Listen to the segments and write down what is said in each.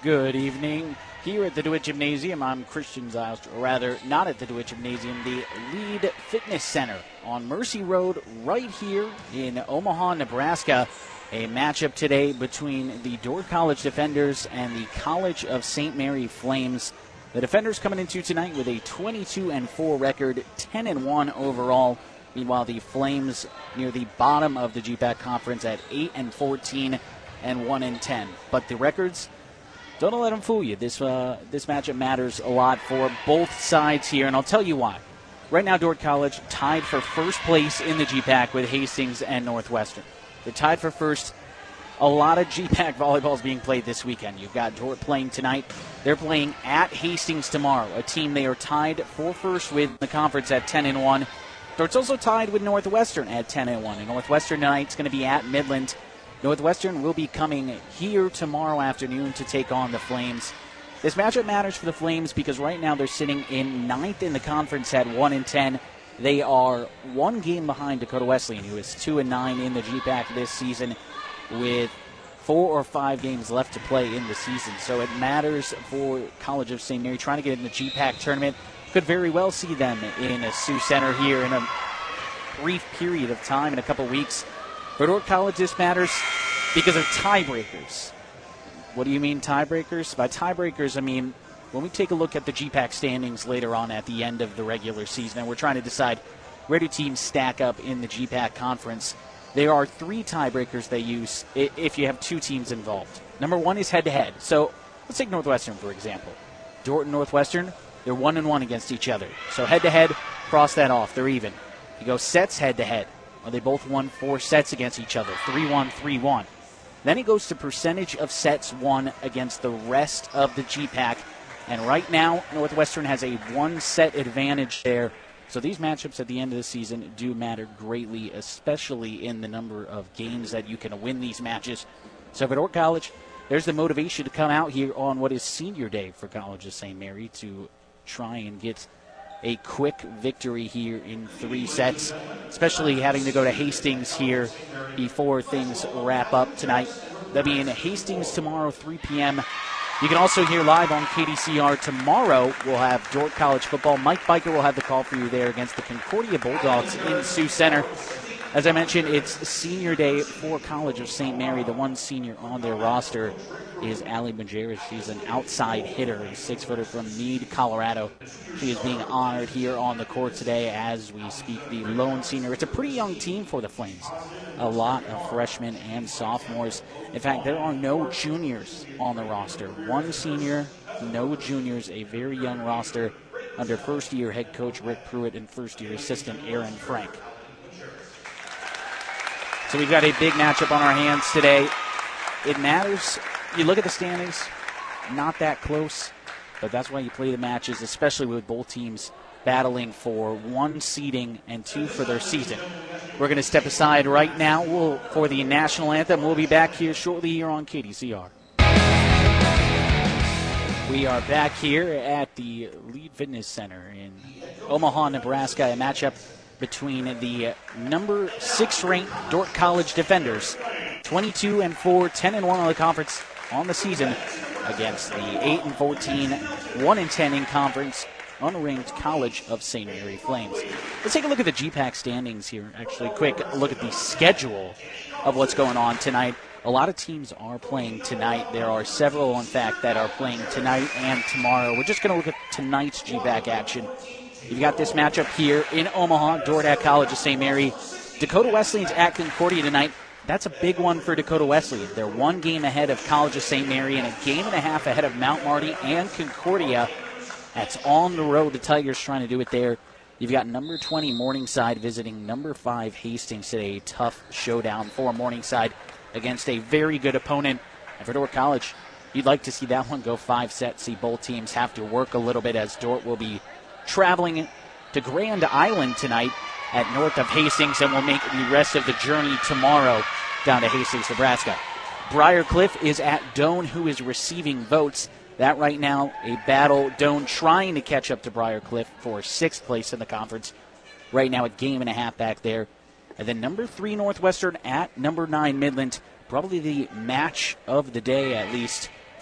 Good evening. Here at the DeWitt Gymnasium, I'm Christian Ziles, or rather, not at the DeWitt Gymnasium, the Lead Fitness Center on Mercy Road right here in Omaha, Nebraska. A matchup today between the Dordt College Defenders and the College of St. Mary Flames. The Defenders coming into tonight with a 22-4 record, 10-1 overall. Meanwhile, the Flames near the bottom of the GPAC Conference at 8-14 and 1-10. But the records, don't let them fool you. This matchup matters a lot for both sides here, and I'll tell you why. Right now, Dordt College tied for first place in the GPAC with Hastings and Northwestern. They're tied for first. A lot of GPAC volleyball is being played this weekend. You've got Dordt playing tonight. They're playing at Hastings tomorrow, a team they are tied for first with in the conference at 10-1. Dordt's also tied with Northwestern at 10-1. And Northwestern tonight's going to be at Midland. Northwestern will be coming here tomorrow afternoon to take on the Flames. This matchup matters for the Flames because right now they're sitting in 9th in the conference at 1-10. They are one game behind Dakota Wesleyan, who is 2-9 in the GPAC this season, with 4 or 5 games left to play in the season. So it matters for College of St. Mary trying to get in the GPAC tournament. Could very well see them in a Sioux Center here in a brief period of time, in a couple weeks. For Dordt College, this matters because of tiebreakers. What do you mean tiebreakers? By tiebreakers, I mean when we take a look at the GPAC standings later on at the end of the regular season, and we're trying to decide where do teams stack up in the GPAC conference, there are 3 tiebreakers they use if you have 2 teams involved. Number 1 is head-to-head. So let's take Northwestern, for example. Dordt and Northwestern, they're 1-1 against each other. So head-to-head, cross that off. They're even. You go sets head-to-head. Well, they both won 4 sets against each other, 3-1, 3-1. Then it goes to percentage of sets won against the rest of the GPAC. And right now, Northwestern has a 1-set advantage there. So these matchups at the end of the season do matter greatly, especially in the number of games that you can win these matches. So for Dordt College, there's the motivation to come out here on what is senior day for College of St. Mary to try and get a quick victory here in 3 sets, especially having to go to Hastings here before things wrap up tonight. They'll be in Hastings tomorrow, 3 p.m. You can also hear live on KDCR tomorrow. We'll have Dordt College football. Mike Biker will have the call for you there against the Concordia Bulldogs in Sioux Center. As I mentioned, it's senior day for College of St. Mary. The one senior on their roster is Allie Majerus. She's an outside hitter, a 6-footer from Meade, Colorado. She is being honored here on the court today as we speak, the lone senior. It's a pretty young team for the Flames. A lot of freshmen and sophomores. In fact, there are no juniors on the roster. 1 senior, no juniors, a very young roster under first-year head coach Rick Pruitt and first-year assistant Aaron Frank. So we've got a big matchup on our hands today. It matters. You look at the standings, not that close, but that's why you play the matches, especially with both teams battling for 1 seeding and 2 for their season. We're going to step aside right now for the national anthem. We'll be back here shortly here on KDCR. We are back here at the Lead Fitness Center in Omaha, Nebraska, a matchup between the number 6 ranked Dordt College Defenders, 22-4, 10-1 on the conference on the season, against the 8-14, 1-10 in conference, unranked College of St. Mary Flames. Let's take a look at the GPAC standings here. Actually, quick look at the schedule of what's going on tonight. A lot of teams are playing tonight. There are several, in fact, that are playing tonight and tomorrow. We're just going to look at tonight's GPAC action. You've got this matchup here in Omaha, Dordt at College of St. Mary. Dakota Wesleyan's at Concordia tonight. That's a big one for Dakota Wesleyan. They're 1 game ahead of College of St. Mary and a game and a half ahead of Mount Marty and Concordia. That's on the road. The Tigers trying to do it there. You've got number 20 Morningside visiting number 5 Hastings today. A tough showdown for Morningside against a very good opponent. And for Dordt College, you'd like to see that one go 5 sets, see both teams have to work a little bit as Dordt will be traveling to Grand Island tonight at north of Hastings and will make the rest of the journey tomorrow down to Hastings, Nebraska. Briar Cliff is at Doane, who is receiving votes. That right now, a battle. Doane trying to catch up to Briar Cliff for 6th place in the conference. Right now, a game and a half back there. And then number 3 Northwestern at number 9 Midland. Probably the match of the day, at least,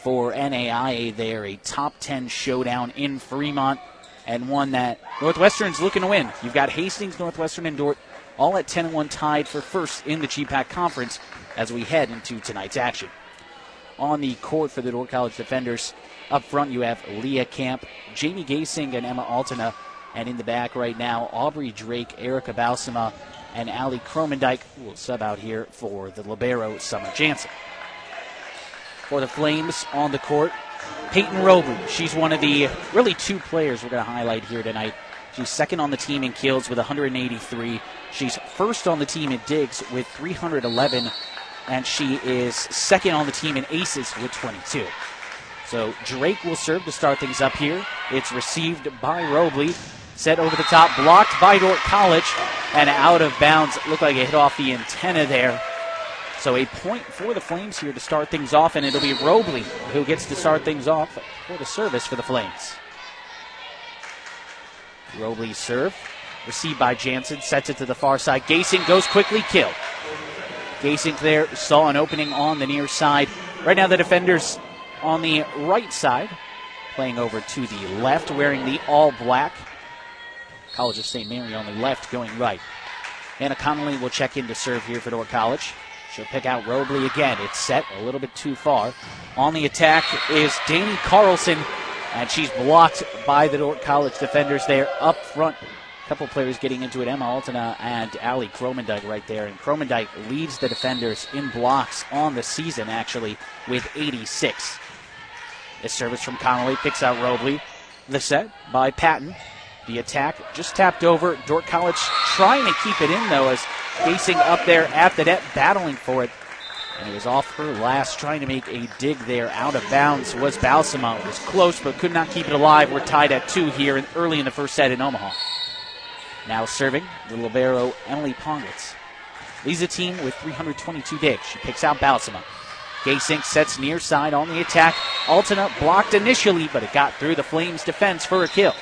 for NAIA there, a top 10 showdown in Fremont, and one that Northwestern's looking to win. You've got Hastings, Northwestern, and Dordt all at 10-1 tied for first in the GPAC Conference as we head into tonight's action. On the court for the Dordt College defenders, up front you have Leah Camp, Jamie Gasing, and Emma Altena. And in the back right now, Aubrey Drake, Erica Balsama, and Allie Kromendijk, who will sub out here for the libero, Summer Jansen. For the Flames on the court, Peyton Robley. She's one of the really two players we're going to highlight here tonight. She's second on the team in kills with 183. She's first on the team in digs with 311. And she is second on the team in aces with 22. So Drake will serve to start things up here. It's received by Robley. Set over the top, blocked by Dordt College, and out of bounds. It looked like it hit off the antenna there. So a point for the Flames here to start things off, and it'll be Robley who gets to start things off for the service for the Flames. Robley's serve, received by Jansen, sets it to the far side. Gasing goes quickly, kill. Gasing there saw an opening on the near side. Right now the defenders on the right side, playing over to the left, wearing the all-black. College of St. Mary on the left, going right. Anna Connolly will check in to serve here for Dordt College. She'll pick out Robley again. It's set a little bit too far. On the attack is Danny Carlson, and she's blocked by the Dordt College defenders there up front. A couple players getting into it, Emma Altena and Allie Kromendijk right there. And Kromendijk leads the defenders in blocks on the season, actually, with 86. This service from Connolly picks out Robley. The set by Patton. The attack just tapped over. Dordt College trying to keep it in, though, as Gasing up there at the net, battling for it. And it was off her last, trying to make a dig there. Out of bounds was Balsama. It was close, but could not keep it alive. We're tied at 2 here early in the first set in Omaha. Now serving, the libero, Emily Pongratz. Leads the team with 322 digs. She picks out Balsama. Gasing sets near side on the attack. Altena blocked initially, but it got through the Flames' defense for a kill.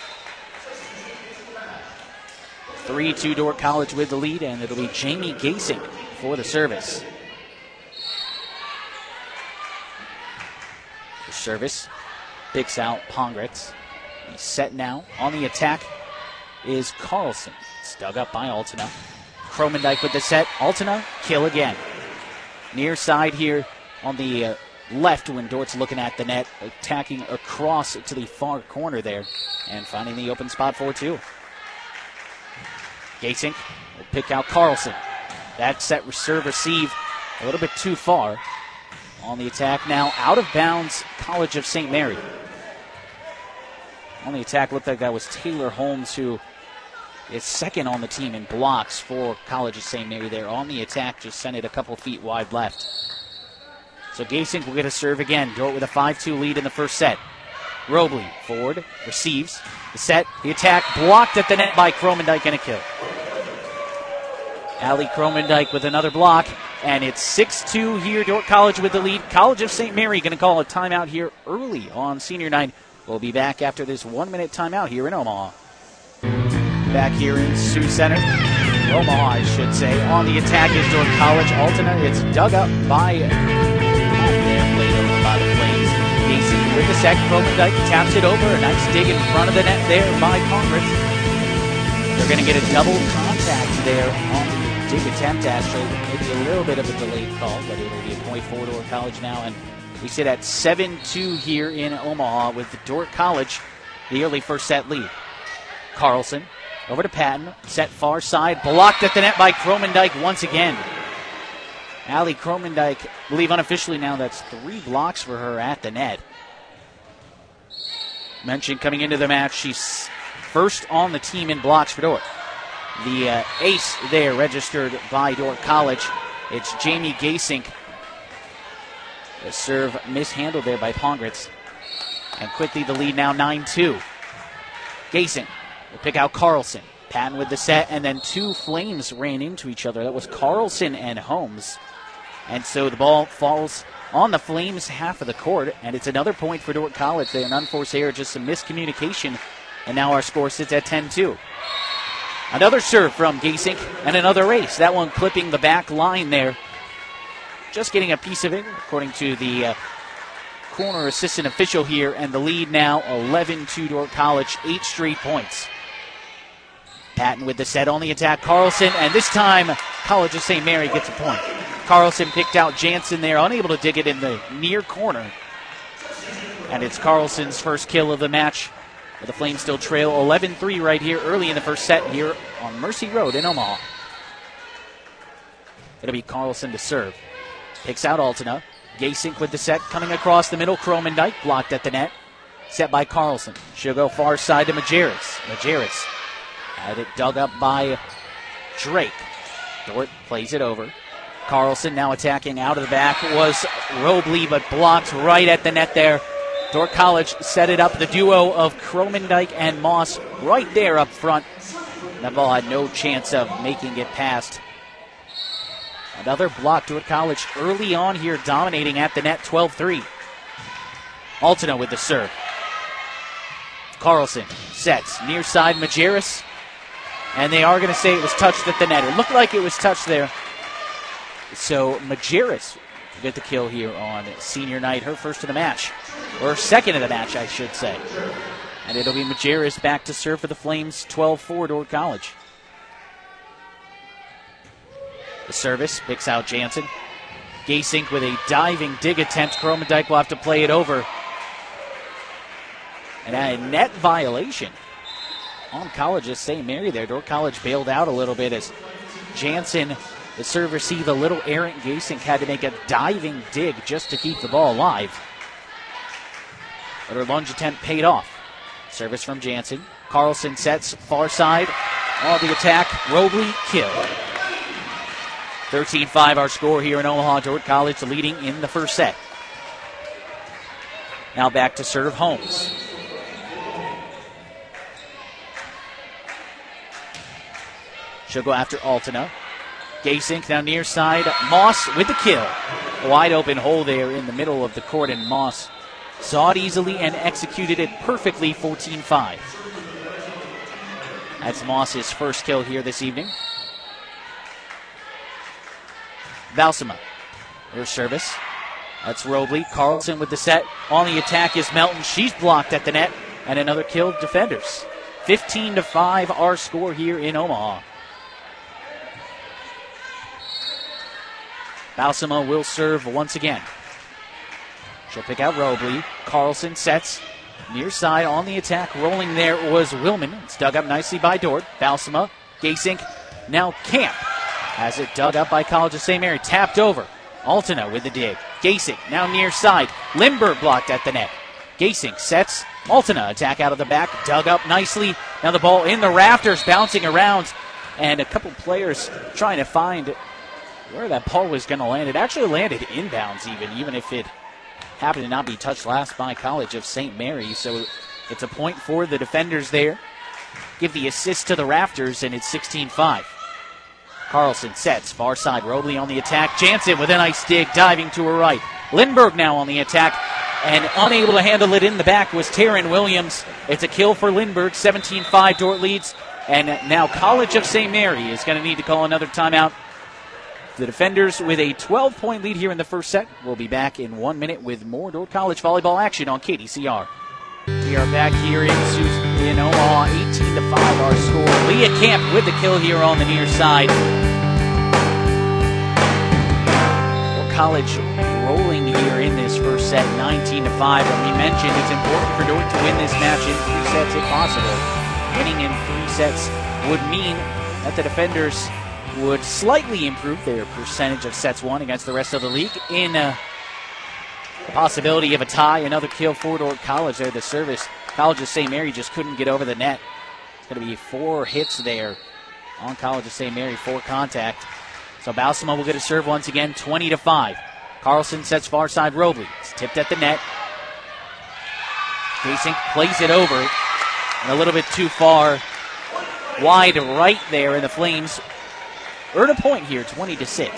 3-2 Dordt College with the lead, and it'll be Jamie Gasing for the service. The service picks out Pongratz. He's set now. On the attack is Carlson. It's dug up by Altena. Kromendijk with the set. Altena, kill again. Near side here on the left when Dordt's looking at the net, attacking across to the far corner there, and finding the open spot for 2. Gasing will pick out Carlson. That set serve receive a little bit too far. On the attack now, out of bounds, College of St. Mary. On the attack, looked like that was Taylor Holmes, who is second on the team in blocks for College of St. Mary there. On the attack, just sent it a couple feet wide left. So Gasing will get a serve again. Dordt with a 5-2 lead in the first set. Robley forward, receives. The set, the attack, blocked at the net by Kromendijk, and a kill. Allie Kromendijk with another block, and it's 6-2 here. Dordt College with the lead. College of St. Mary going to call a timeout here early on senior night. We'll be back after this 1-minute timeout here in Omaha. Back here in Sioux Center. Omaha, I should say. On the attack is Dordt College. Altena, it's dug up by the Flames. Gasing with the set. Kromendijk taps it over. A nice dig in front of the net there by Pongratz. They're going to get a double contact there on the dig attempt, Astro. Maybe a little bit of a delayed call, but it'll be a point for Dordt College now. And we sit at 7-2 here in Omaha with the Dordt College, the early first set lead. Carlson over to Patton, set far side, blocked at the net by Kromendijk once again. Allie Kromendijk, I believe unofficially now that's 3 blocks for her at the net. Mentioned coming into the match, she's first on the team in blocks for Dordt. The ace there registered by Dordt College. It's Jamie Gasing. The serve mishandled there by Pongratz. And quickly the lead now 9-2. Gasing will pick out Carlson. Patton with the set, and then 2 Flames ran into each other. That was Carlson and Holmes. And so the ball falls on the Flames' half of the court, and it's another point for Dordt College. They an unforced error, just some miscommunication, and now our score sits at 10-2. Another serve from Gasing, and another ace. That one clipping the back line there. Just getting a piece of it, according to the corner assistant official here, and the lead now 11-2 Dordt College, 8 straight points. Patton with the set on the attack. Carlson, and this time College of St. Mary gets a point. Carlson picked out Jansen there, unable to dig it in the near corner. And it's Carlson's first kill of the match. The Flames still trail 11-3 right here early in the first set here on Mercy Road in Omaha. It'll be Carlson to serve. Picks out Altena. Gasink with the set coming across the middle. Kromendijk blocked at the net. Set by Carlson. She'll go far side to Majerus. Majerus had it dug up by Drake. Dordt plays it over. Carlson now attacking out of the back. Was Robley, but blocked right at the net there. Dordt College set it up. The duo of Kromendijk and Moss right there up front. That ball had no chance of making it past. Another block. Dordt College early on here dominating at the net, 12-3. Altena with the serve. Carlson sets near side Majerus. And they are going to say it was touched at the net. It looked like it was touched there. So Majerus will get the kill here on senior night, her first of the match. Or second of the match, I should say. And it'll be Majerus back to serve for the Flames, 12-4 Dordt College. The service picks out Jansen. Gasink with a diving dig attempt. Kromendijk will have to play it over. And a net violation on College of St. Mary there. Dordt College bailed out a little bit as Jansen, the serve, received a little errant. Gasink had to make a diving dig just to keep the ball alive. But her lunge attempt paid off. Service from Jansen. Carlson sets far side. On the attack, Robley kill. 13-5 our score here in Omaha. Dordt College leading in the first set. Now back to serve Holmes. She'll go after Altena. Gasink now near side. Moss with the kill. A wide open hole there in the middle of the court, and Moss saw it easily and executed it perfectly, 14-5. That's Moss's first kill here this evening. Valsema, her service. That's Robley. Carlson with the set. On the attack is Melton. She's blocked at the net. And another kill defenders. 15-5 our score here in Omaha. Valsema will serve once again. She'll pick out Robley. Carlson sets. Near side on the attack. Rolling there was Willman. It's dug up nicely by Dordt. Valsema. Gasink. Now Camp has it dug up by College of St. Mary. Tapped over. Altena with the dig. Gasink now near side. Lindbergh blocked at the net. Gasink sets. Altena attack out of the back. Dug up nicely. Now the ball in the rafters, bouncing around. And a couple players trying to find where that ball was going to land. It actually landed inbounds even if it happened to not be touched last by College of St. Mary. So it's a point for the defenders there. Give the assist to the rafters, and it's 16-5. Carlson sets, far side, Robley on the attack. Jansen with a nice dig, diving to her right. Lindbergh now on the attack, and unable to handle it in the back was Taryn Williams. It's a kill for Lindbergh, 17-5, Dordt leads. And now College of St. Mary is going to need to call another timeout. The defenders with a 12-point lead here in the first set. We'll be back in 1 minute with more Dordt College volleyball action on KDCR. We are back here in Omaha, 18-5 our score. Leah Camp with the kill here on the near side. Dordt College rolling here in this first set, 19-5. And we mentioned it's important for Dordt to win this match in 3 sets if possible. Winning in 3 sets would mean that the defenders would slightly improve their percentage of sets won against the rest of the league. In the possibility of a tie, another kill for Dordt College there. The service, College of St. Mary just couldn't get over the net. It's going to be 4 hits there on College of St. Mary, 4 contact. So Balsamo will get a serve once again, 20-5. Carlson sets far side Robley. It's tipped at the net. Gasink plays it over, and a little bit too far wide right there, and the Flames earn a point here, 20-6.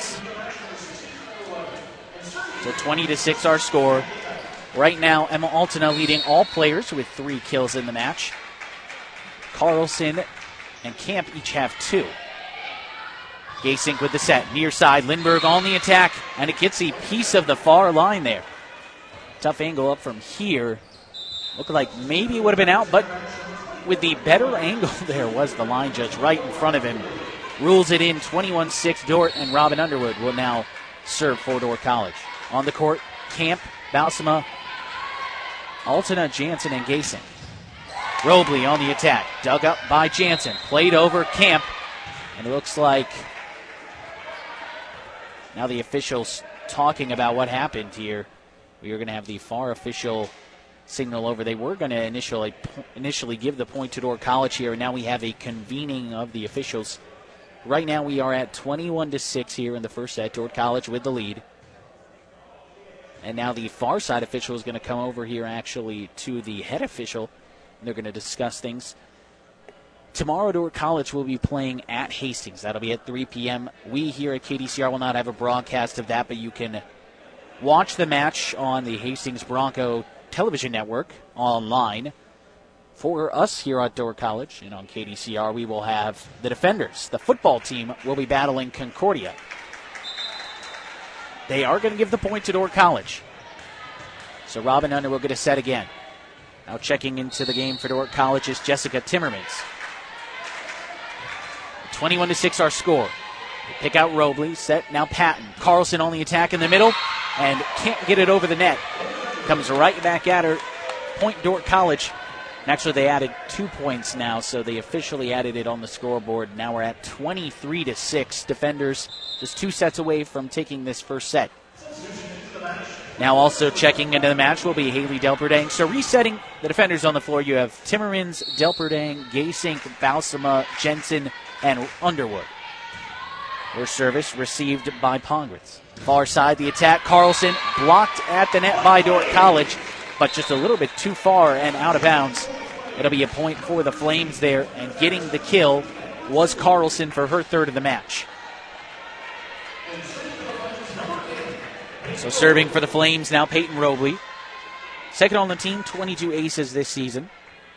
So 20-6 our score. Right now, Emma Altena leading all players with 3 kills in the match. Carlson and Camp each have 2. Gasink with the set. Near side, Lindbergh on the attack, and it gets a piece of the far line there. Tough angle up from here. Looked like maybe it would have been out, but with the better angle there was the line judge right in front of him. Rules it in 21-6. Dordt and Robin Underwood will now serve for Dordt College. On the court, Camp, Balsama, Altena, Jansen, and Gasing. Robley on the attack. Dug up by Jansen. Played over Camp. And it looks like now the officials talking about what happened here. We are going to have the FAR official signal over. They were going to initially give the point to Dordt College here, and now we have a convening of the officials. Right now we are at 21-6 here in the first set. Dordt College with the lead. And now the far side official is going to come over here actually to the head official, and they're going to discuss things. Tomorrow, Dordt College will be playing at Hastings. That'll be at 3 p.m. We here at KDCR will not have a broadcast of that, but you can watch the match on the Hastings Bronco television network online. For us here at Dordt College and on KDCR, we will have the Defenders. The football team will be battling Concordia. They are going to give the point to Dordt College. So Robin Underwood will get a set again. Now checking into the game for Dordt College is Jessica Timmermans. 21-6 our score. They pick out Robley. Set now Patton. Carlson on the attack in the middle and can't get it over the net. Comes right back at her. Point Dordt College. And actually they added 2 points now, so they officially added it on the scoreboard. Now we're at 23-6. Defenders just 2 sets away from taking this first set. Now also checking into the match will be Haley Delperdang. So resetting the defenders on the floor, you have Timmermans, Delperdang, Gasink, Balsama, Jensen, and Underwood. Their service received by Pongratz. Far side, the attack. Carlson blocked at the net by Dordt College, but just a little bit too far and out of bounds. It'll be a point for the Flames there, and getting the kill was Carlson for her third of the match. So serving for the Flames now, Peyton Robley. Second on the team, 22 aces this season.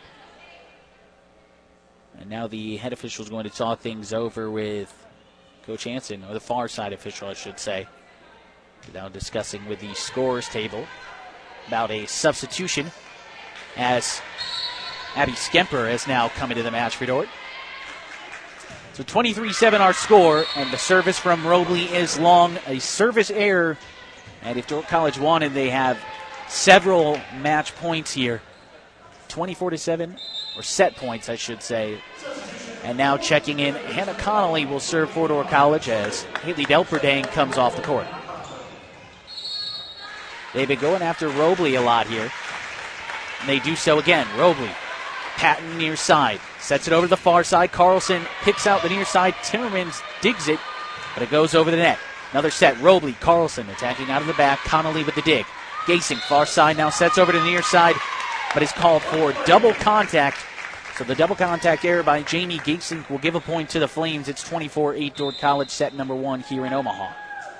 And now the head official is going to talk things over with Coach Hansen, or the far side official, I should say. Now discussing with the scorers table about a substitution as Abby Skemper has now come into the match for Dordt. So 23-7 our score, and the service from Robley is long. A service error, and if Dordt College wanted, they have several match points here. 24-7, or set points, I should say. And now checking in, Hannah Connolly will serve for Dordt College as Haley Delperdang comes off the court. They've been going after Robley a lot here. And they do so again. Robley, Patton near side, sets it over to the far side. Carlson picks out the near side. Timmermans digs it, but it goes over the net. Another set. Robley, Carlson attacking out of the back. Connolly with the dig. Gasing, far side, now sets over to the near side, but is called for double contact. So the double contact error by Jamie Gasing will give a point to the Flames. It's 24-8 Dordt College, set number 1 here in Omaha.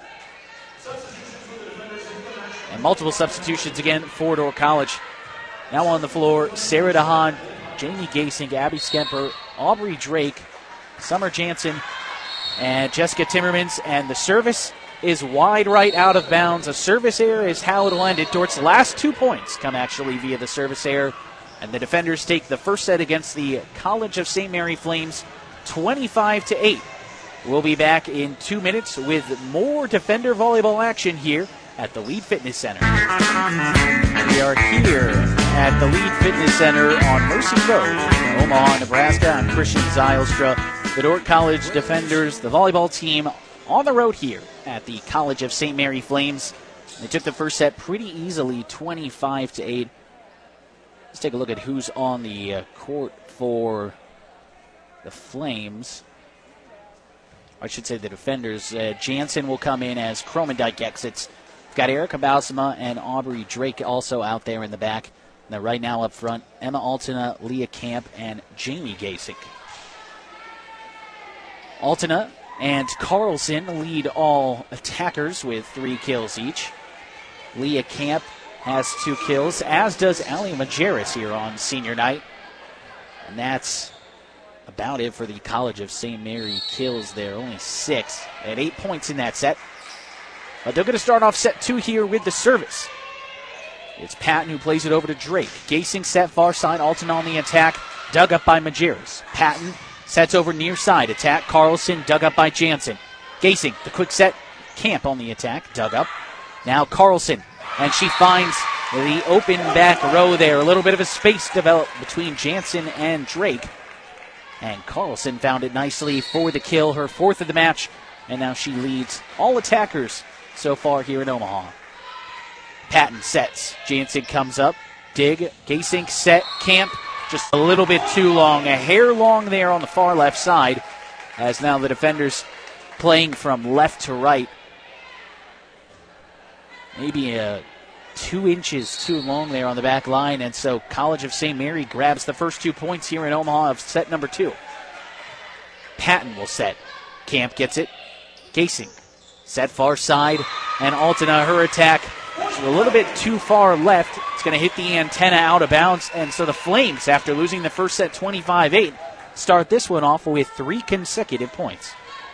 And multiple substitutions again for Dordt College. Now on the floor, Sarah DeHaan, Jamie Gasing, Abby Skemper, Aubrey Drake, Summer Jansen, and Jessica Timmermans. And the service is wide right out of bounds. A service error is how it'll end it. Dordt's last 2 points come actually via the service error. And the defenders take the first set against the College of St. Mary Flames 25-8. We'll be back in 2 minutes with more Defender volleyball action here at the Lead Fitness Center. We are here at the Lead Fitness Center on Mercy Road in Omaha, Nebraska. I'm Christian Zylstra. The Dordt College Defenders, the volleyball team, on the road here at the College of St. Mary Flames. They took the first set pretty easily, 25-8. Let's take a look at who's on the court for the Flames. I should say the Defenders. Jansen will come in as Kromendijk exits. We've got Erica Balsama and Aubrey Drake also out there in the back. Now right now up front, Emma Altena, Leah Camp, and Jamie Gasik. Altena and Carlson lead all attackers with 3 kills each. Leah Camp has 2 kills, as does Allie Majerus here on senior night. And that's about it for the College of St. Mary kills there, only 6. They had 8 points in that set. But they're going to start off set 2 here with the service. It's Patton who plays it over to Drake. Gasing set far side. Alton on the attack. Dug up by Majerus. Patton sets over near side. Attack Carlson. Dug up by Jansen. Gasing, the quick set. Camp on the attack. Dug up. Now Carlson. And she finds the open back row there. A little bit of a space developed between Jansen and Drake. And Carlson found it nicely for the kill. Her fourth of the match. And now she leads all attackers so far here in Omaha. Patton sets. Jansen comes up. Dig. Gasing set. Camp. Just a little bit too long. A hair long there on the far left side. As now the defenders playing from left to right. Maybe 2 inches too long there on the back line. And so College of St. Mary grabs the first 2 points here in Omaha of set number 2. Patton will set. Camp gets it. Gasing. Set far side. And Altena, her attack. She's a little bit too far left. It's going to hit the antenna out of bounds. And so the Flames, after losing the first set 25-8, start this one off with 3 consecutive points.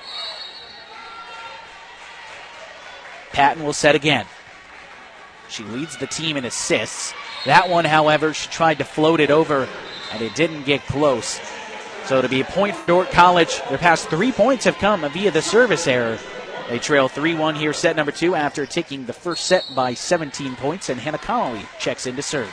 Patton will set again. She leads the team in assists. That one, however, she tried to float it over, and it didn't get close. So to be a point for Dordt College, their past 3 points have come via the service error. They trail 3-1 here, set number 2, after taking the first set by 17 points, and Hannah Connolly checks in to serve.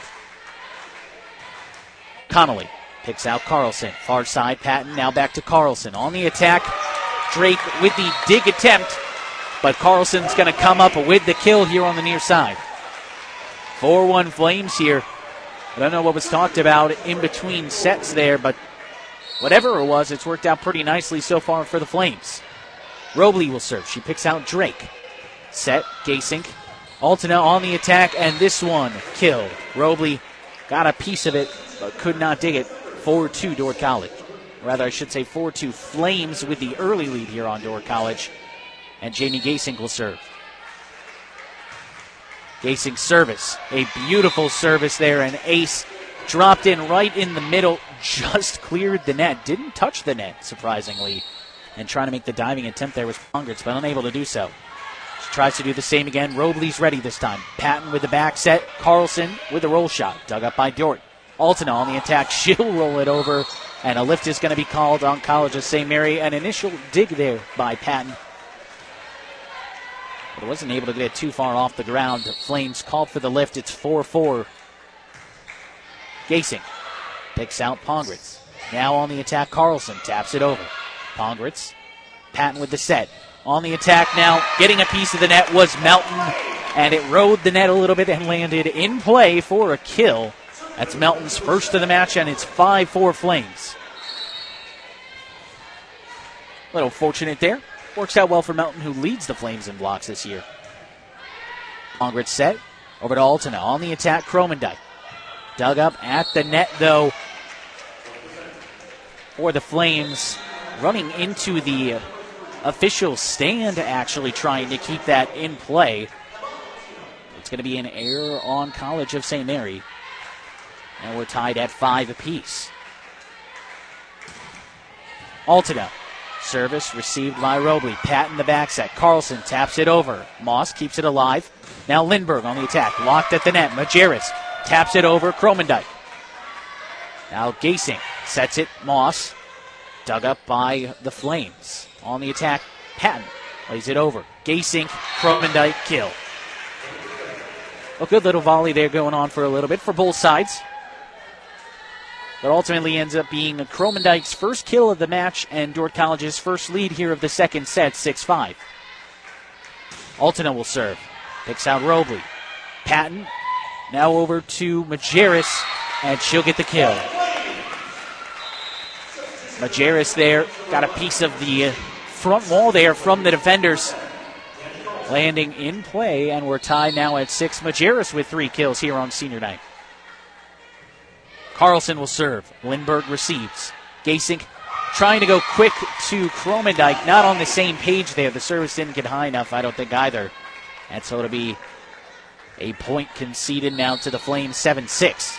Connolly picks out Carlson. Far side, Patton, now back to Carlson. On the attack, Drake with the dig attempt, but Carlson's going to come up with the kill here on the near side. 4-1 Flames here. I don't know what was talked about in between sets there, but whatever it was, it's worked out pretty nicely so far for the Flames. Robley will serve. She picks out Drake. Set, Gasink. Altena on the attack, and this one killed. Robley got a piece of it, but could not dig it. 4-2 Dordt College. Rather, I should say 4-2 Flames with the early lead here on Dordt College. And Jamie Gasink will serve. Gasink service. A beautiful service there. An ace dropped in right in the middle. Just cleared the net. Didn't touch the net, surprisingly. And trying to make the diving attempt there was Pongratz, but unable to do so. She tries to do the same again. Robley's ready this time. Patton with the back set. Carlson with the roll shot. Dug up by Dordt. Altena on the attack. She'll roll it over. And a lift is going to be called on College of St. Mary. An initial dig there by Patton. But it wasn't able to get it too far off the ground. The Flames called for the lift. It's 4-4. Gasing picks out Pongratz. Now on the attack, Carlson taps it over. Pongratz. Patton with the set. On the attack now, getting a piece of the net was Melton. And it rode the net a little bit and landed in play for a kill. That's Melton's first of the match, and it's 5-4 Flames. A little fortunate there. Works out well for Melton, who leads the Flames in blocks this year. Pongratz set. Over to Altena. On the attack, Kromendijk. Dug up at the net, though, for the Flames. Running into the official stand, actually trying to keep that in play. It's going to be an error on College of St. Mary. And we're tied at 5 apiece. Altena. Service received by Robley. Patton the back set. Carlson taps it over. Moss keeps it alive. Now Lindberg on the attack. Locked at the net. Majerus taps it over. Kromendijk. Now Gasing sets it. Moss. Dug up by the Flames. On the attack, Patton lays it over. Gasink, Kromendijk, kill. A good little volley there going on for a little bit for both sides. But ultimately ends up being Kromendijk's first kill of the match and Dordt College's first lead here of the second set, 6-5. Altena will serve. Picks out Robley. Patton now over to Majerus, and she'll get the kill. Majerus there got a piece of the front wall there from the defenders. Landing in play, and we're tied now at 6. Majerus with 3 kills here on senior night. Carlson will serve. Lindberg receives. Gasink trying to go quick to Kromendijk. Not on the same page there. The service didn't get high enough, I don't think, either. And so it'll be a point conceded now to the Flames, 7-6.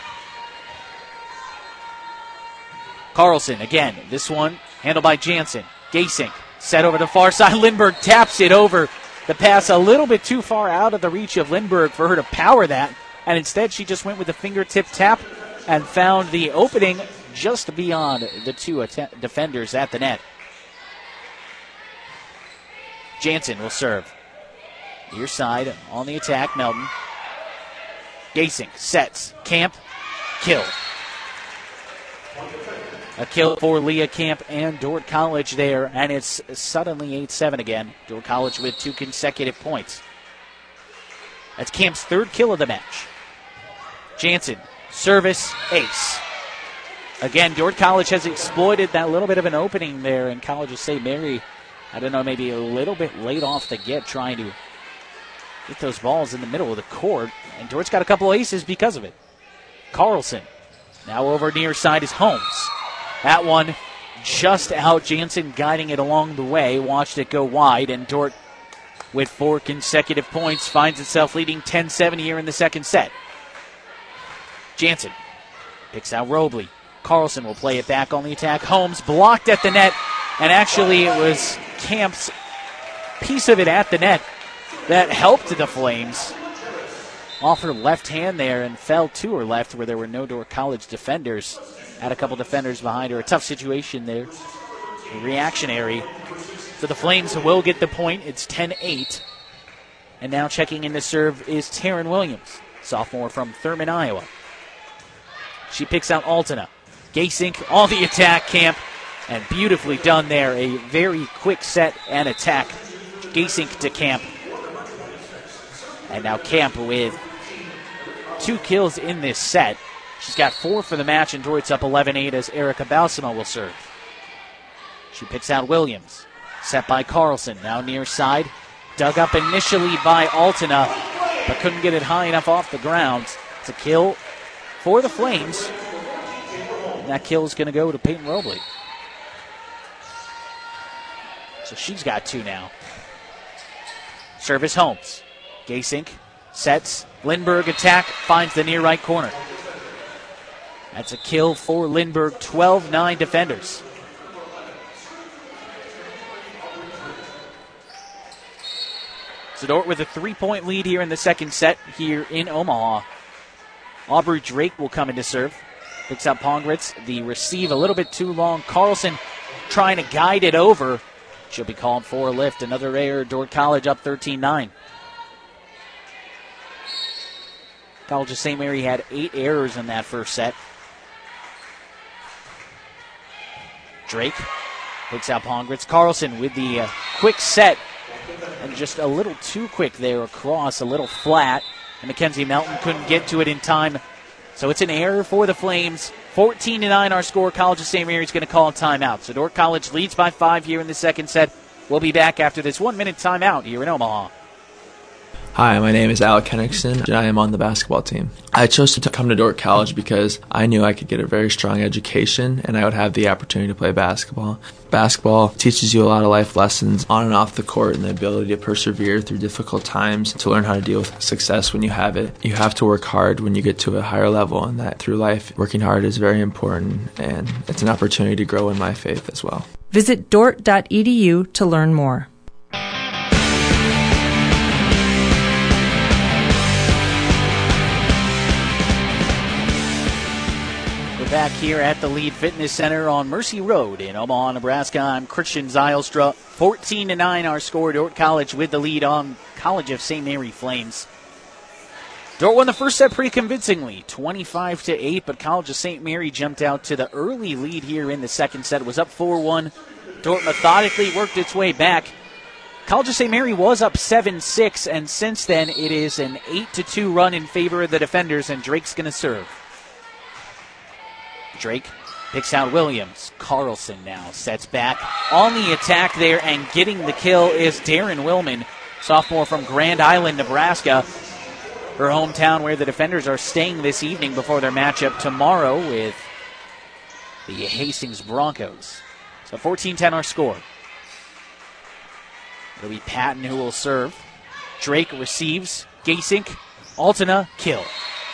Carlson again. This one handled by Jansen. Gasink set over to far side. Lindberg taps it over. The pass a little bit too far out of the reach of Lindberg for her to power that. and instead she just went with a fingertip tap and found the opening just beyond the two defenders at the net. Jansen will serve. Near side on the attack, Melton. Gasink sets. Camp. Kill. A kill for Leah Camp and Dordt College there, and it's suddenly 8-7 again. Dordt College with 2 consecutive points. That's Camp's 3rd kill of the match. Jansen, service, ace. Again, Dordt College has exploited that little bit of an opening there, and College of St. Mary, I don't know, maybe a little bit late off the get, trying to get those balls in the middle of the court, and Dort's got a couple aces because of it. Carlson, now over near side is Holmes. That one just out. Jansen guiding it along the way. Watched it go wide, and Dordt, with 4 consecutive points, finds itself leading 10-7 here in the second set. Jansen picks out Robley. Carlson will play it back on the attack. Holmes blocked at the net, and actually it was Camp's piece of it at the net that helped the Flames. Off her left hand there and fell to her left where there were no Dordt College defenders. Had a couple defenders behind her. A tough situation there. Reactionary. So the Flames will get the point. It's 10-8. And now checking in to serve is Taryn Williams, sophomore from Thurman, Iowa. She picks out Altena. Gasink on the attack, Camp, and beautifully done there. A very quick set and attack. Gasink to Camp. And now Camp with 2 kills in this set. She's got 4 for the match, and Dort's up 11-8 as Erica Balsamo will serve. She picks out Williams. Set by Carlson. Now near side. Dug up initially by Altena, but couldn't get it high enough off the ground. It's a kill for the Flames. And that kill is going to go to Peyton Robley. So she's got 2 now. Service Holmes. Gasink sets. Lindbergh attack. Finds the near right corner. That's a kill for Lindbergh. 12-9 defenders. So Dordt with a 3-point lead here in the second set here in Omaha. Aubrey Drake will come in to serve. Picks up Pongratz. The receive a little bit too long. Carlson trying to guide it over. She'll be called for a lift. Another error. Dordt College up 13-9. College of St. Mary had 8 errors in that first set. Drake picks out Pongratz. Carlson with the quick set. And just a little too quick there across, a little flat. And Mackenzie Melton couldn't get to it in time. So it's an error for the Flames. 14-9 our score. College of St. Mary's going to call a timeout. So Dordt College leads by 5 here in the second set. We'll be back after this 1-minute timeout here in Omaha. Hi, my name is Alec Henriksen, and I am on the basketball team. I chose to come to Dordt College because I knew I could get a very strong education and I would have the opportunity to play basketball. Basketball teaches you a lot of life lessons on and off the court and the ability to persevere through difficult times, to learn how to deal with success when you have it. You have to work hard when you get to a higher level, and that through life, working hard is very important, and it's an opportunity to grow in my faith as well. Visit dordt.edu to learn more. Back here at the Lead Fitness Center on Mercy Road in Omaha, Nebraska. I'm Christian Zylstra. 14-9 our score. Dordt College with the lead on College of St. Mary Flames. Dordt won the first set pretty convincingly, 25-8, but College of St. Mary jumped out to the early lead here in the second set. It was up 4-1. Dordt methodically worked its way back. College of St. Mary was up 7-6, and since then it is an 8-2 run in favor of the defenders, and Drake's going to serve. Drake picks out Williams. Carlson now sets back on the attack there, and getting the kill is Darren Willman, sophomore from Grand Island, Nebraska, her hometown where the defenders are staying this evening before their matchup tomorrow with the Hastings Broncos. So 14-10 our score. It'll be Patton who will serve. Drake receives. Gasink, Altena, kill.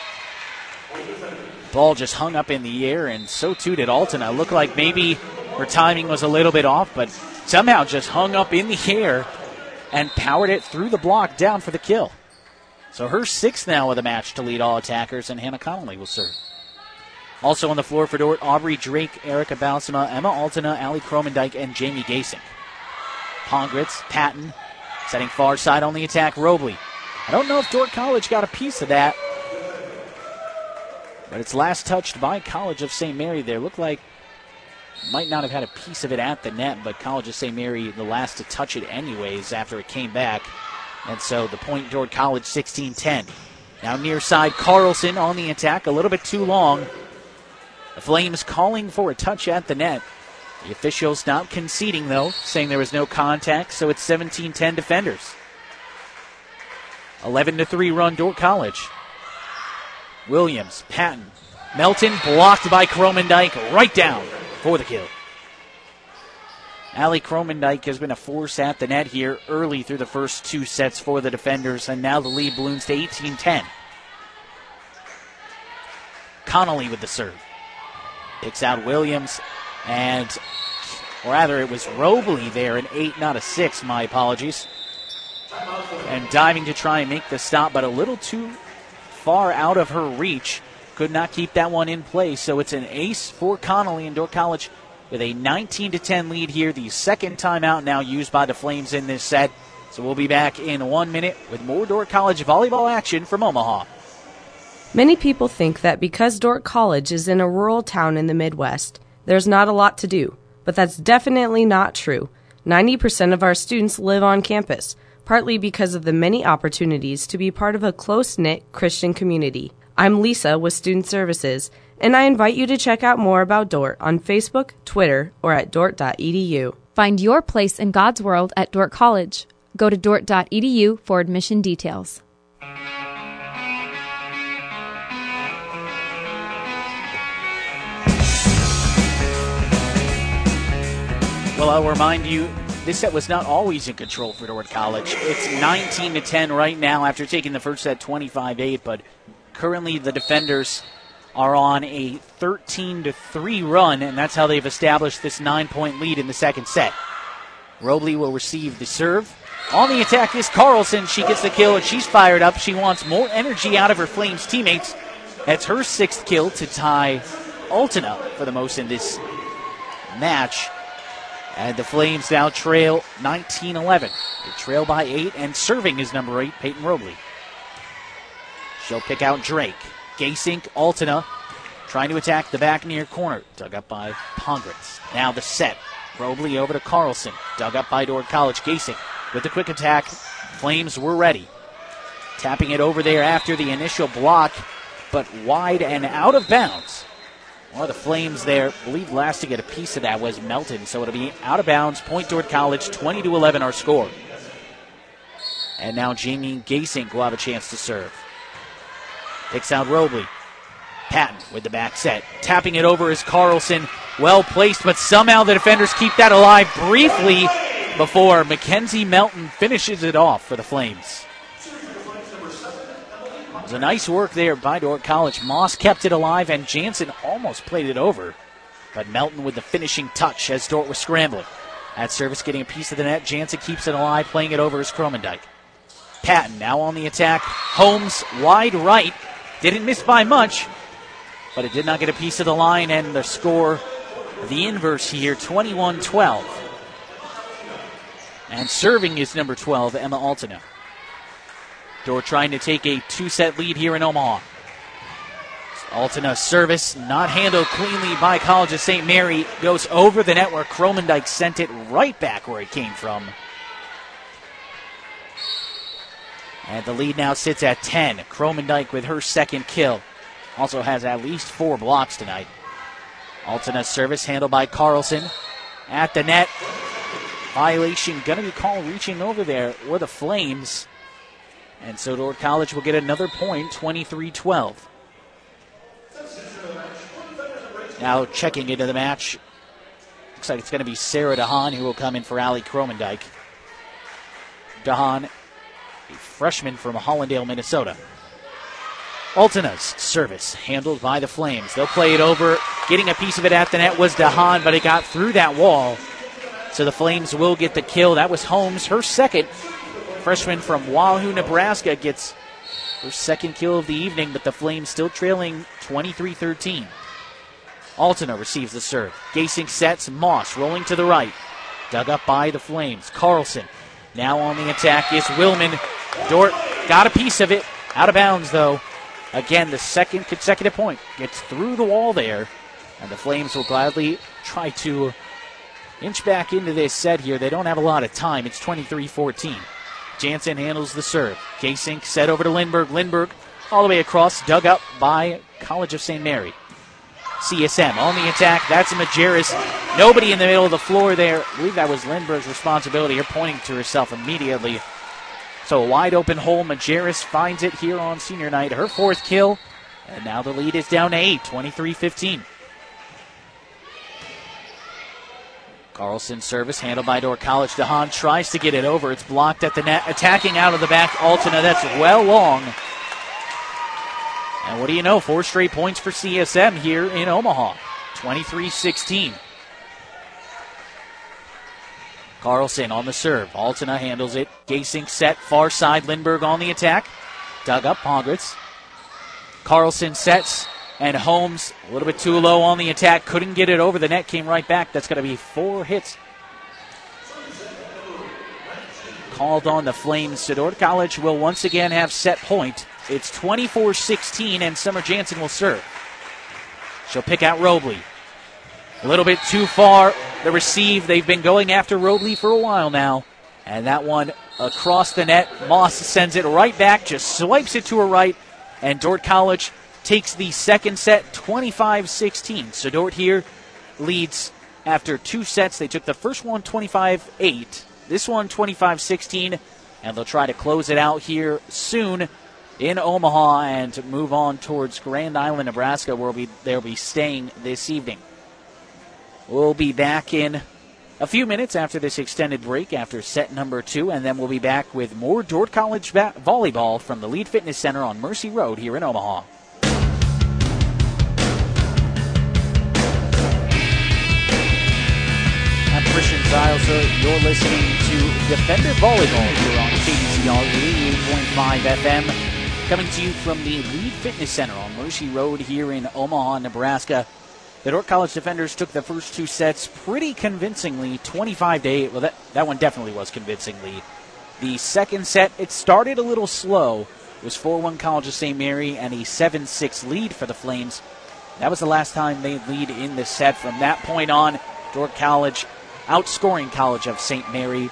Ball just hung up in the air, and so too did Altena. Looked like maybe her timing was a little bit off, but somehow just hung up in the air and powered it through the block down for the kill. So her 6th now of the match to lead all attackers, and Hannah Connolly will serve. Also on the floor for Dordt, Aubrey Drake, Erica Balsama, Emma Altena, Allie Kromendijk, and Jamie Gasing. Pongratz, Patton, setting far side on the attack, Robley. I don't know if Dordt College got a piece of that, but it's last touched by College of St. Mary there. Looked like might not have had a piece of it at the net, but College of St. Mary the last to touch it anyways after it came back. And so the point, Dordt College 16-10. Now near side, Carlson on the attack, a little bit too long. The Flames calling for a touch at the net. The officials not conceding, though, saying there was no contact, so it's 17-10 defenders. 11-3 run, Dordt College. Williams, Patton, Melton blocked by Kromendijk, right down for the kill. Allie Kromendijk has been a force at the net here early through the first 2 sets for the defenders, and now the lead balloons to 18-10. Connolly with the serve. Picks out Williams, or rather it was Robley there, an 8, not a 6, my apologies. And diving to try and make the stop, but a little too far out of her reach. Could not keep that one in place, so it's an ace for Connolly and Dordt College with a 19-10 lead here. The second timeout now used by the Flames in this set. So we'll be back in 1 minute with more Dordt College volleyball action from Omaha. Many people think that because Dordt College is in a rural town in the Midwest, there's not a lot to do. But that's definitely not true. 90% of our students live on campus, partly because of the many opportunities to be part of a close-knit Christian community. I'm Lisa with Student Services, and I invite you to check out more about Dordt on Facebook, Twitter, or at dordt.edu. Find your place in God's world at Dordt College. Go to dordt.edu for admission details. Well, I'll remind you, this set was not always in control for Dordt College. It's 19-10 right now after taking the first set 25-8, but currently the defenders are on a 13-3 run, and that's how they've established this 9-point lead in the second set. Robley will receive the serve. On the attack is Carlson. She gets the kill, and she's fired up. She wants more energy out of her Flames teammates. That's her 6th kill to tie Altena for the most in this match. And the Flames now trail 19-11. They trail by 8, and serving is number 8, Peyton Robley. She'll pick out Drake. Gasink, Altena, trying to attack the back near corner. Dug up by Pongratz. Now the set. Robley over to Carlson. Dug up by Dordt College. Gasink with the quick attack. Flames were ready. Tapping it over there after the initial block, but wide and out of bounds. Or the Flames there, I believe last to get a piece of that was Melton, so it'll be out of bounds. Point Dordt College, 20-11 our score. And now Jamie Gasink will have a chance to serve. Picks out Robley. Patton with the back set. Tapping it over is Carlson. Well placed, but somehow the defenders keep that alive briefly before Mackenzie Melton finishes it off for the Flames. It was a nice work there by Dordt College. Moss kept it alive, and Jansen almost played it over. But Melton with the finishing touch as Dordt was scrambling. At service getting a piece of the net. Jansen keeps it alive, playing it over as Kromendijk. Patton now on the attack. Holmes wide right. Didn't miss by much, but it did not get a piece of the line, and the score, the inverse here, 21-12. And serving is number 12, Emma Altena. Dordt trying to take a 2-set lead here in Omaha. Altena's service not handled cleanly by College of St. Mary. Goes over the net where Kromendijk sent it right back where it came from. And the lead now sits at 10. Kromendijk with her 2nd kill. Also has at least 4 blocks tonight. Altena's service handled by Carlson. At the net. Violation going to be called reaching over there were the Flames. And so Dordt College will get another point, 23-12. Now checking into the match. Looks like it's going to be Sarah DeHaan who will come in for Allie Kromendijk. DeHaan, a freshman from Hollandale, Minnesota. Altena's service handled by the Flames. They'll play it over. Getting a piece of it at the net was DeHaan, but it got through that wall. So the Flames will get the kill. That was Holmes, her 2nd. Freshman from Wahoo, Nebraska, gets Her second kill of the evening, but the Flames still trailing 23-13. Altena receives the serve. Gasing sets. Moss rolling to the right. Dug up by the Flames. Carlson now on the attack is Willman. Dort got a piece of it. Out of bounds, though. Again, the second consecutive point gets through the wall there. And the Flames will gladly try to inch back into this set here. They don't have a lot of time. It's 23-14. Jansen handles the serve. Gasing set over to Lindberg. Lindberg all the way across, dug up by College of St. Mary. CSM on the attack. That's Majerus. Nobody in the middle of the floor there. I believe that was Lindberg's responsibility. You're pointing to herself immediately. So a wide open hole. Majerus finds it here on senior night. Her fourth kill. And now the lead is down to 8, 23-15. Carlson's service handled by Dordt College. DeHaan tries to get it over. It's blocked at the net. Attacking out of the back. Altena, that's well long. And what do you know? 4 straight points for CSM here in Omaha. 23-16. Carlson on the serve. Altena handles it. Gasing set. Far side. Lindberg on the attack. Dug up. Pongratz. Carlson sets. And Holmes a little bit too low on the attack. Couldn't get it over. The net came right back. That's going to be 4 hits. Called on the Flames. So Dordt College will once again have set point. It's 24-16, and Summer Jansen will serve. She'll pick out Robley. A little bit too far. The receive. They've been going after Robley for a while now. And that one across the net. Moss sends it right back, just swipes it to her right. And Dordt College takes the second set 25-16. So Dordt here leads after 2 sets. They took the first one 25-8. This one 25-16. And they'll try to close it out here soon in Omaha and move on towards Grand Island, Nebraska, where they'll be staying this evening. We'll be back in a few minutes after this extended break after set number 2, and then we'll be back with more Dordt College volleyball from the Lead Fitness Center on Mercy Road here in Omaha. I'm Christian Zylstra. You're listening to Defender Volleyball here on KDCR 88.5 FM. Coming to you from the Lead Fitness Center on Mercy Road here in Omaha, Nebraska. The Dordt College Defenders took the first 2 sets pretty convincingly, 25-8. Well, that one definitely was convincingly. The second set, it started a little slow. It was 4-1 College of St. Mary and a 7-6 lead for the Flames. That was the last time they lead in the set. From that point on, Dordt College outscoring College of St. Mary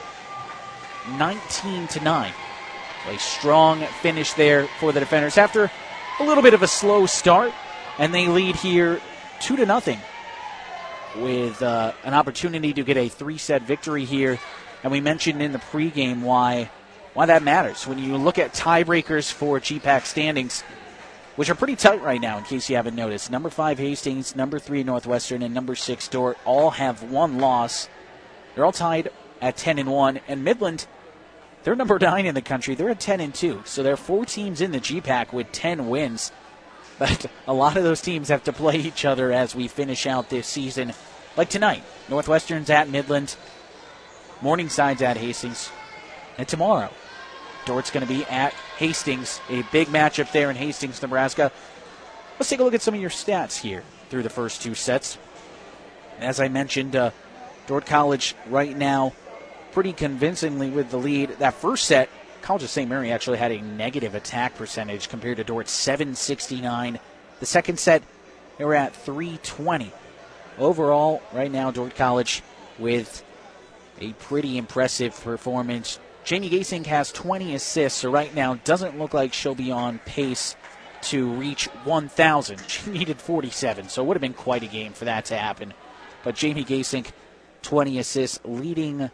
19-9. A strong finish there for the Defenders after a little bit of a slow start, and they lead here 2-0 with an opportunity to get a 3-set victory here. And we mentioned in the pregame why that matters. When you look at tiebreakers for GPAC standings, which are pretty tight right now in case you haven't noticed, number 5 Hastings, number 3 Northwestern, and number 6 Dordt all have 1 loss. They're all tied at 10-1, and Midland, they're number 9 in the country. They're at 10-2. So there are 4 teams in the GPAC with 10 wins. But a lot of those teams have to play each other as we finish out this season. Like tonight, Northwestern's at Midland, Morningside's at Hastings, and tomorrow, Dordt's going to be at Hastings. A big matchup there in Hastings, Nebraska. Let's take a look at some of your stats here through the first 2 sets. As I mentioned, Dordt College right now pretty convincingly with the lead. That first set, College of St. Mary actually had a negative attack percentage compared to Dort's 769. The second set, they were at 320. Overall, right now, Dordt College with a pretty impressive performance. Jamie Gasing has 20 assists, so right now doesn't look like she'll be on pace to reach 1,000. She needed 47, so it would have been quite a game for that to happen. But Jamie Gasing, 20 assists, leading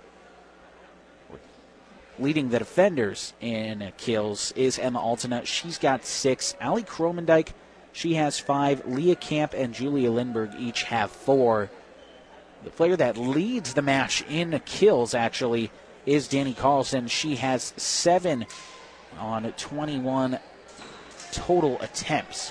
the Defenders in kills is Emma Altena. She's got 6. Allie Kromendijk, she has 5. Leah Camp and Julia Lindberg each have 4. The player that leads the match in kills, actually, is Danny Carlson. She has 7 on 21 total attempts.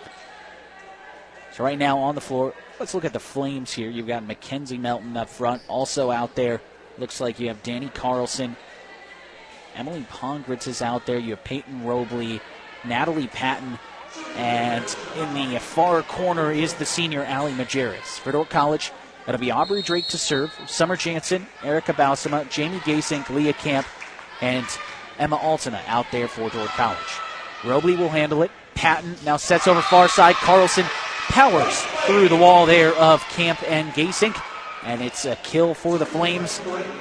So right now on the floor, let's look at the Flames here. You've got Mackenzie Melton up front. Also out there, looks like you have Danny Carlson. Emily Pongratz is out there. You have Peyton Robley, Natalie Patton, and in the far corner is the senior Allie Majerus. For Dordt College, that'll be Aubrey Drake to serve, Summer Jansen, Erica Bausema, Jamie Gasink, Leah Camp, and Emma Altena out there for Dordt College. Robley will handle it. Patton now sets over far side. Carlson powers through the wall there of Camp and Gasink, and it's a kill for the Flames.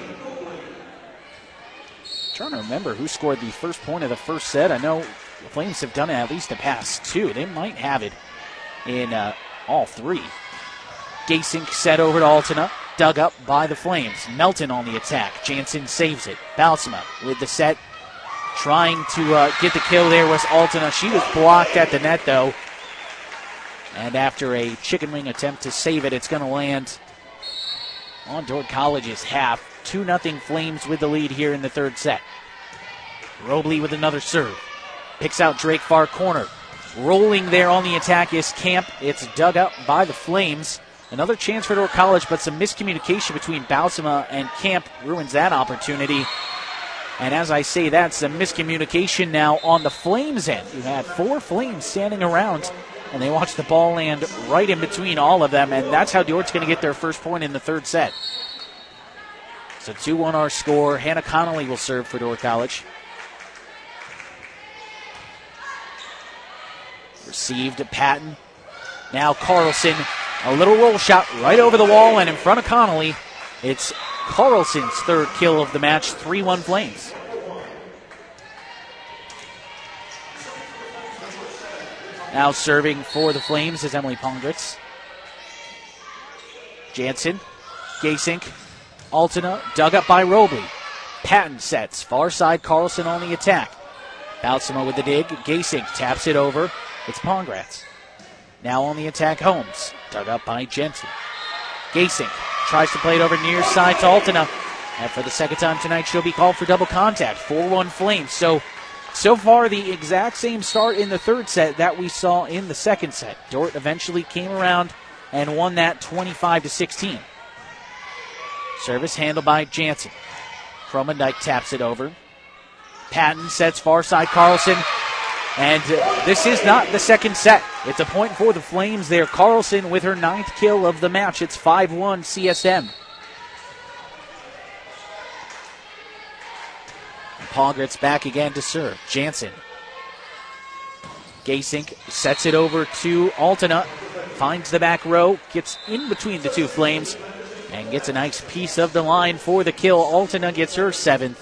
Trying to remember who scored the first point of the first set. I know the Flames have done it at least the past two. They might have it in all three. Gasink set over to Altena, dug up by the Flames. Melton on the attack. Jansen saves it. Bausema with the set, trying to get the kill there was Altena. She was blocked at the net, though. And after a chicken wing attempt to save it, it's going to land on Dordt College's half. 2-0 Flames with the lead here in the third set. Robley with another serve. Picks out Drake far corner. Rolling there on the attack is Camp. It's dug up by the Flames. Another chance for Dordt College, but some miscommunication between Bausema and Camp ruins that opportunity. And as I say that, some miscommunication now on the Flames end. You had 4 Flames standing around, and they watched the ball land right in between all of them, and that's how Dordt's going to get their first point in the third set. So 2-1 our score. Hannah Connolly will serve for Dordt College. Received to Patton. Now Carlson, a little roll shot right over the wall and in front of Connolly. It's Carlson's third kill of the match, 3-1 Flames. Now serving for the Flames is Emily Pongratz. Jansen, Gasink, Altena, dug up by Robley. Patton sets, far side Carlson on the attack. Bausema with the dig, Gasink taps it over. It's Pongratz. Now on the attack, Holmes, dug up by Jensen. Gasink tries to play it over near side to Altena. And for the second time tonight, she'll be called for double contact. 4-1 Flames. So far, the exact same start in the third set that we saw in the second set. Dordt eventually came around and won that 25-16. Service handled by Jansen. Kromendijk taps it over. Patton sets far side Carlson. And this is not the second set. It's a point for the Flames there. Carlson with her 9th kill of the match. It's 5-1 CSM. Pongratz back again to serve. Jansen. Gasink sets it over to Altena. Finds the back row. Gets in between the two Flames. And gets a nice piece of the line for the kill. Altena gets her 7th.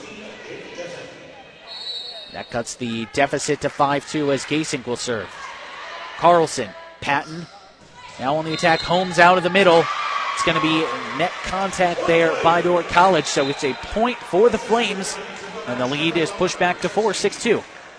That cuts the deficit to 5-2 as Gasink will serve. Carlson, Patton, now on the attack. Holmes out of the middle. It's going to be net contact there by Dordt College, so it's a point for the Flames, and the lead is pushed back to 4, 6-2.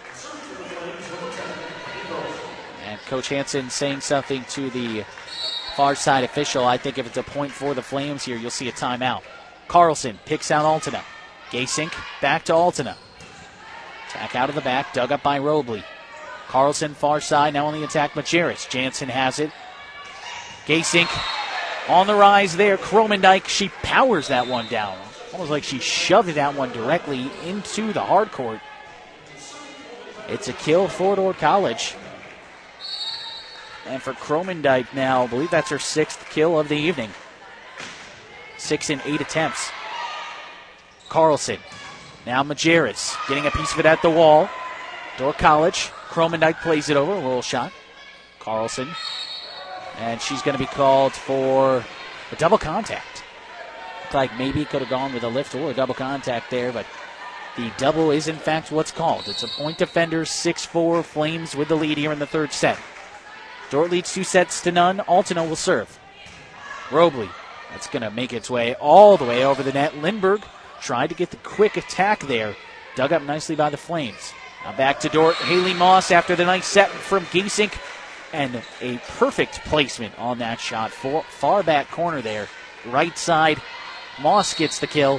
And Coach Hansen saying something to the far side official. I think if it's a point for the Flames here, you'll see a timeout. Carlson picks out Altena. Gasink back to Altena. Attack out of the back, dug up by Robley. Carlson far side, now on the attack, Majerus. Jansen has it. Gasink on the rise there. Kromendijk, she powers that one down. Almost like she shoved that one directly into the hard court. It's a kill for Dordt College. And for Kromendijk now, I believe that's her 6th kill of the evening. 6 in 8 attempts. Carlson. Now Majerus getting a piece of it at the wall. Dordt College. Kromendijk plays it over. A roll shot. Carlson. And she's going to be called for a double contact. Looked like maybe could have gone with a lift or a double contact there, but the double is in fact what's called. It's a point defender, 6-4 Flames with the lead here in the third set. Dordt leads 2-0. Altena will serve. Robley. That's going to make its way all the way over the net. Lindbergh tried to get the quick attack there. Dug up nicely by the Flames. Now back to Dordt. Haley Moss after the nice set from Gasink. And a perfect placement on that shot. Far back corner there. Right side. Moss gets the kill.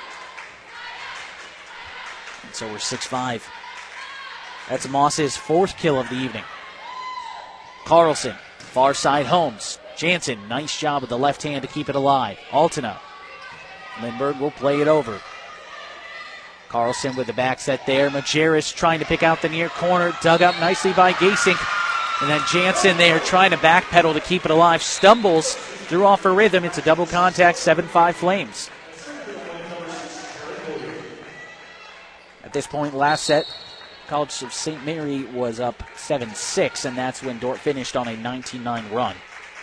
And so we're 6-5. That's Moss's 4th kill of the evening. Carlson. Far side Holmes. Jansen. Nice job with the left hand to keep it alive. Altena. Lindbergh will play it over. Carlson with the back set there. Majerus trying to pick out the near corner. Dug up nicely by Gasink. And then Jansen there trying to backpedal to keep it alive. Stumbles, threw off her rhythm. It's a double contact, 7-5 Flames. At this point, last set, College of St. Mary was up 7-6, and that's when Dordt finished on a 19-9 run.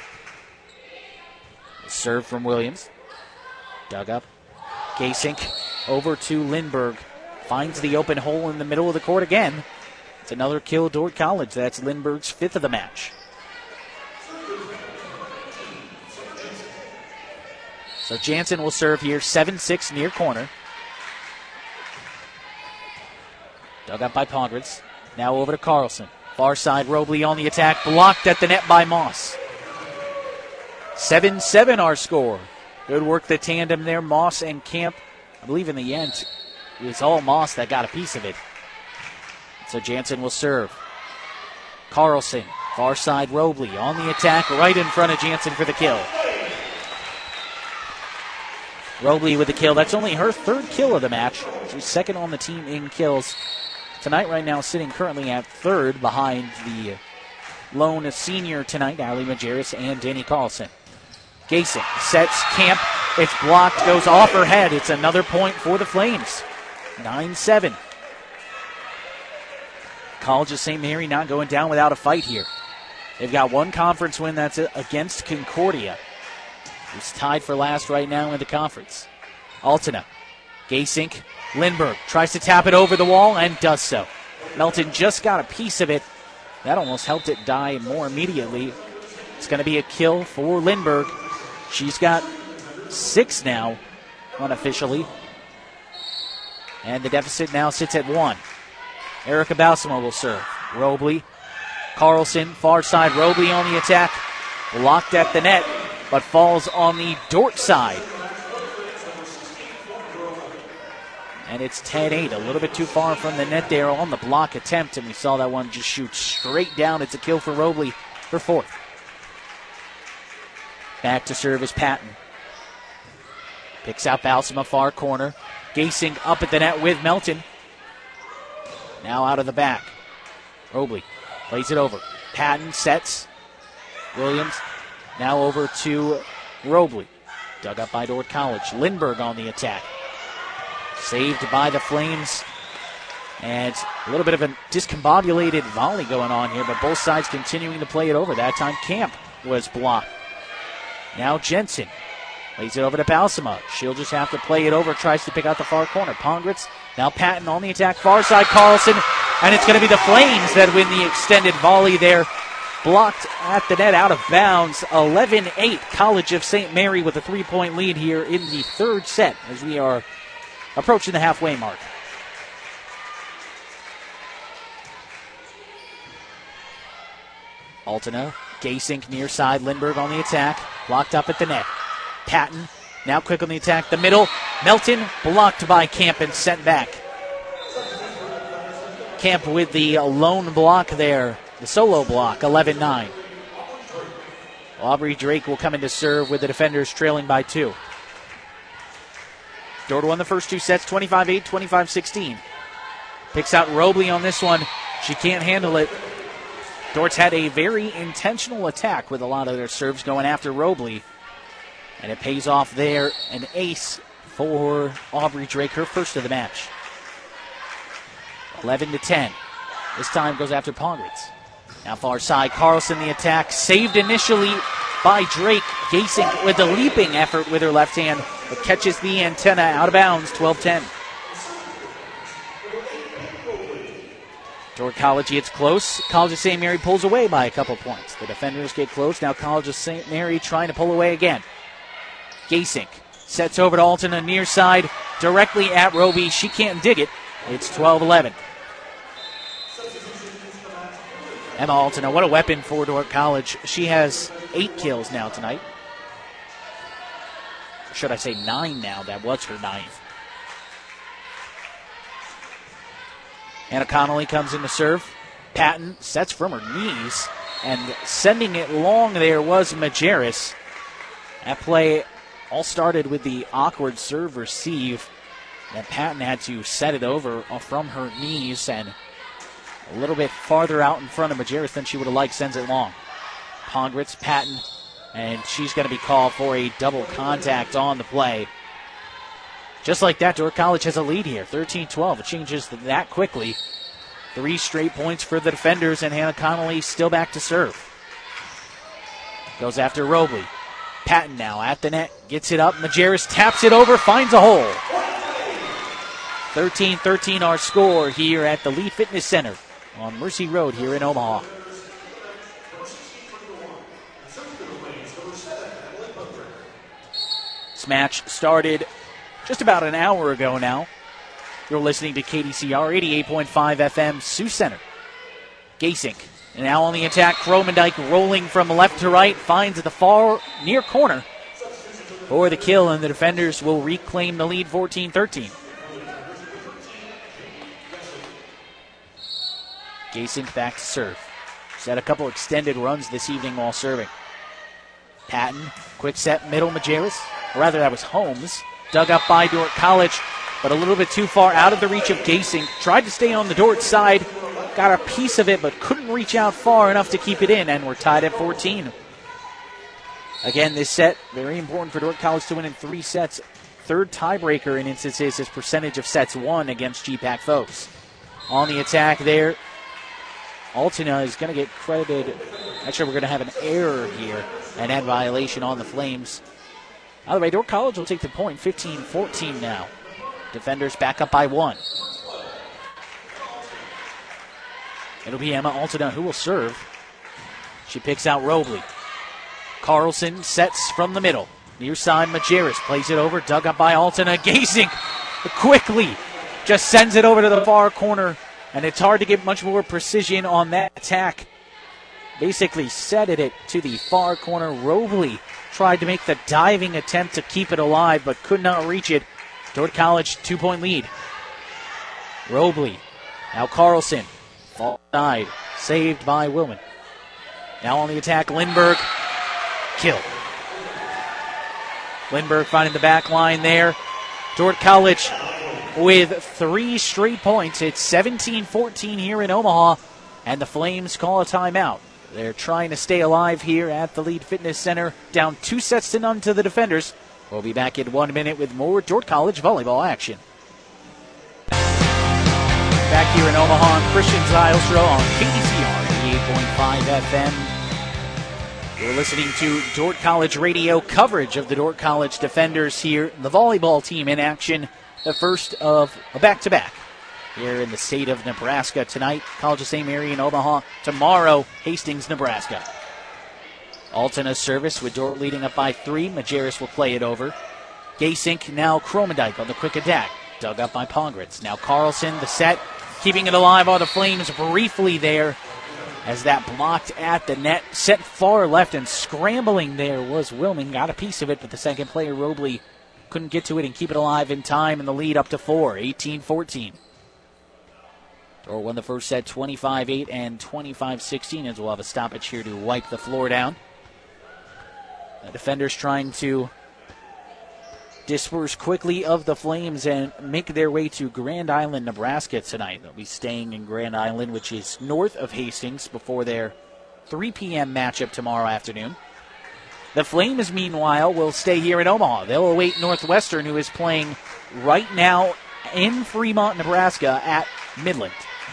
Serve from Williams. Dug up. Gasink over to Lindbergh. Finds the open hole in the middle of the court again. It's another kill, Dordt College. That's Lindbergh's 5th of the match. So Jansen will serve here, 7-6 near corner. Dug up by Pongratz. Now over to Carlson. Far side, Robley on the attack. Blocked at the net by Moss. 7-7 our score. Good work, the tandem there, Moss and Camp. I believe in the end, it was all Moss that got a piece of it. So Jansen will serve. Carlson, far side, Robley on the attack, right in front of Jansen for the kill. Robley with the kill. That's only her 3rd kill of the match. She's 2nd on the team in kills tonight, right now sitting currently at 3rd behind the lone senior tonight, Allie Majerus and Danny Carlson. Gasink sets Camp. It's blocked, goes off her head. It's another point for the Flames. 9-7. College of St. Mary not going down without a fight here. They've got one conference win, that's against Concordia. It's tied for last right now in the conference. Altena, Gasink, Lindbergh tries to tap it over the wall and does so. Melton just got a piece of it. That almost helped it die more immediately. It's going to be a kill for Lindbergh. She's got 6 now, unofficially. And the deficit now sits at 1. Erica Balsamo will serve. Robley, Carlson, far side. Robley on the attack. Blocked at the net, but falls on the Dordt side. And it's 10-8, a little bit too far from the net there on the block attempt, and we saw that one just shoot straight down. It's a kill for Robley, her 4th. Back to serve is Patton. Picks out Balsamo, far corner. Gasink up at the net with Melton. Now out of the back. Robley plays it over. Patton sets. Williams now over to Robley. Dug up by Dordt College. Lindbergh on the attack. Saved by the Flames. And a little bit of a discombobulated volley going on here, but both sides continuing to play it over. That time Camp was blocked. Now Jensen lays it over to Balsamo. She'll just have to play it over, tries to pick out the far corner. Pongratz, now Patton on the attack, far side, Carlson, and it's going to be the Flames that win the extended volley there. Blocked at the net, out of bounds. 11-8, College of St. Mary with a 3-point lead here in the 3rd set as we are approaching the halfway mark. Altena, Gasink near side, Lindbergh on the attack, blocked up at the net. Patton, now quick on the attack, the middle. Melton, blocked by Camp and sent back. Camp with the lone block there, the solo block, 11-9. Aubrey Drake will come in to serve with the defenders trailing by 2. Dordt won the first 2 sets, 25-8, 25-16. Picks out Robley on this one. She can't handle it. Dordt's had a very intentional attack with a lot of their serves going after Robley. And it pays off there. An ace for Aubrey Drake, her 1st of the match. 11-10. This time goes after Pongratz. Now far side, Carlson the attack. Saved initially by Drake. Gasink with the leaping effort with her left hand, but catches the antenna out of bounds, 12-10. Dordt College gets close. College of St. Mary pulls away by a couple points. The defenders get close. Now College of St. Mary trying to pull away again. Gasink sets over to Altena near side, directly at Roby. She can't dig it. It's 12-11. Emma Altena, what a weapon for Dordt College. She has 8 kills now tonight. Or should I say 9 now? That was her 9th. Anna Connolly comes in to serve. Patton sets from her knees, and sending it long there was Majerus. That play all started with the awkward serve receive. And Patton had to set it over from her knees and a little bit farther out in front of Majerus than she would have liked, sends it long. Pongratz, Patton, and she's going to be called for a double contact on the play. Just like that, Dordt College has a lead here, 13-12. It changes that quickly. 3 straight points for the defenders, and Hannah Connolly still back to serve. Goes after Robley. Patton now at the net, gets it up. Majerus taps it over, finds a hole. 13-13 our score here at the Lee Fitness Center on Mercy Road here in Omaha. This match started just about an hour ago now. You're listening to KDCR 88.5 FM Sioux Center. Gasink now on the attack. Kromendijk rolling from left to right, finds the far near corner for the kill, and the defenders will reclaim the lead 14-13. Gasink back to serve. She's had a couple extended runs this evening while serving. Patton, quick set, middle, Majerus. Or rather, that was Holmes. Dug up by Dordt College, but a little bit too far out of the reach of Gasink. Tried to stay on the Dordt side, got a piece of it, but couldn't reach out far enough to keep it in, and we're tied at 14. Again, this set, very important for Dordt College to win in 3 sets. Third tiebreaker in instances is percentage of sets won against GPAC foes. On the attack there, Altena is going to get credited. Actually, we're going to have an error here, an ad violation on the Flames. Either way, Dordt College will take the point, 15-14 now. Defenders back up by 1. It'll be Emma Altena who will serve. She picks out Robley. Carlson sets from the middle. Near side, Majerus plays it over, dug up by Altena. Gasink quickly just sends it over to the far corner, and it's hard to get much more precision on that attack. Basically set it to the far corner. Robley tried to make the diving attempt to keep it alive, but could not reach it. Dordt College, 2-point lead. Robley, now Carlson, fall side, saved by Willman. Now on the attack, Lindbergh, kill. Lindbergh finding the back line there. Dordt College with 3 straight points. It's 17-14 here in Omaha, and the Flames call a timeout. They're trying to stay alive here at the Lee Fitness Center, down 2-0 to the defenders. We'll be back in 1 minute with more Dordt College volleyball action. Back here in Omaha on Christian Zylstra on KDCR 88.5 FM. We're listening to Dordt College radio coverage of the Dordt College defenders here. The volleyball team in action, the first of a back-to-back here in the state of Nebraska tonight. College of St. Mary in Omaha. Tomorrow, Hastings, Nebraska. Altena's service with Dordt leading up by 3. Majerus will play it over. Gasink, now Kromendijk on the quick attack. Dug up by Pongratz. Now Carlson, the set, keeping it alive are the Flames briefly there as that blocked at the net. Set far left and scrambling there was Willman. Got a piece of it, but the second player, Robley, couldn't get to it and keep it alive in time, and the lead up to 4, 18-14. Dordt won the first set 25-8 and 25-16 as we'll have a stoppage here to wipe the floor down. The defenders trying to disperse quickly of the Flames and make their way to Grand Island, Nebraska tonight. They'll be staying in Grand Island, which is north of Hastings, before their 3 p.m. matchup tomorrow afternoon. The Flames, meanwhile, will stay here in Omaha. They'll await Northwestern, who is playing right now in Fremont, Nebraska at Midland.